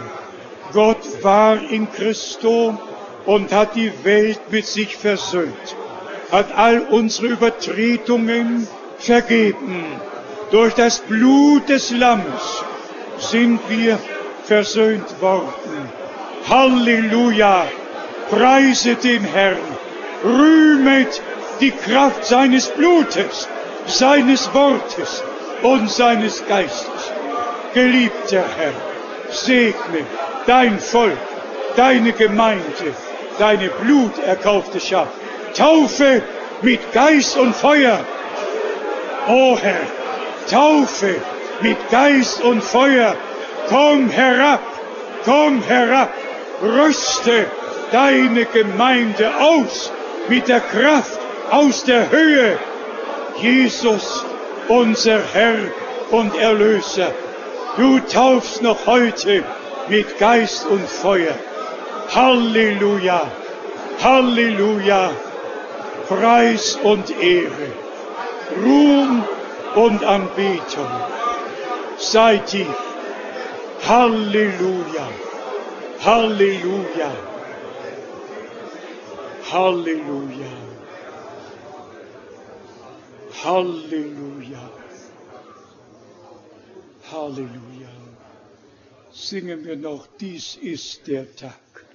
Gott war in Christo und hat die Welt mit sich versöhnt. hat all unsere Übertretungen vergeben. Durch das Blut des Lammes sind wir versöhnt worden. Halleluja! Preiset den Herrn, rühmet die Kraft seines Blutes, seines Wortes und seines Geistes. Geliebter Herr, segne dein Volk, deine Gemeinde, deine bluterkaufte Schar. Taufe mit Geist und Feuer. O Herr, Taufe mit Geist und Feuer. Komm herab, komm herab, rüste deine Gemeinde aus mit der Kraft aus der Höhe. Jesus, unser Herr und Erlöser, du taufst noch heute mit Geist und Feuer. Halleluja, Halleluja, Preis und Ehre, Ruhm und Anbetung sei dir. Halleluja, Halleluja, Halleluja, Halleluja, Halleluja. Singen wir noch, dies ist der Tag.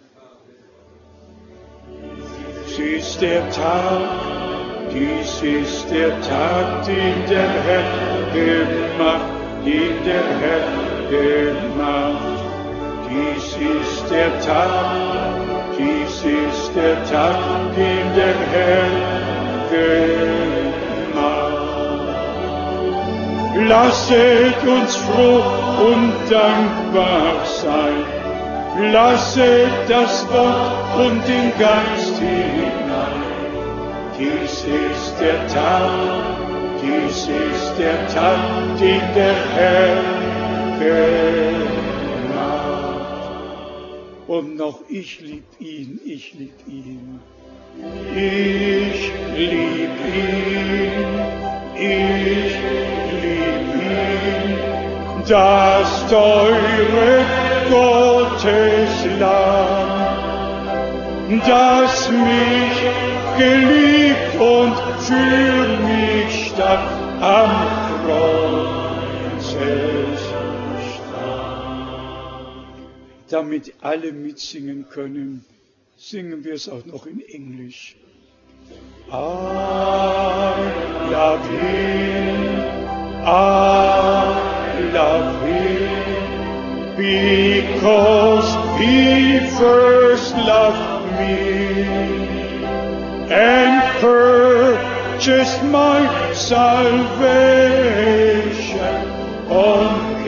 Dies ist der Tag, dies ist der Tag, den der Herr gemacht, den der Herr gemacht. Dies ist der Tag, dies ist der Tag, den der Herr gemacht. Lasset uns froh und dankbar sein. Lasset das Wort und den Geist hinein. Dies ist der Tag, dies ist der Tag, den der Herr gemacht. Und noch ich lieb ihn, ich lieb ihn. Ich lieb ihn, ich lieb ihn, das teure Gottes Lamm, das mich geliebt und für mich starb am Kreuz starb. Damit alle mitsingen können, singen wir es auch noch in Englisch. I love him, I love him, because he first loved me and purchased my salvation on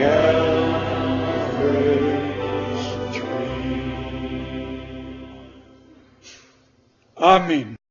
Calvary's tree. Amen.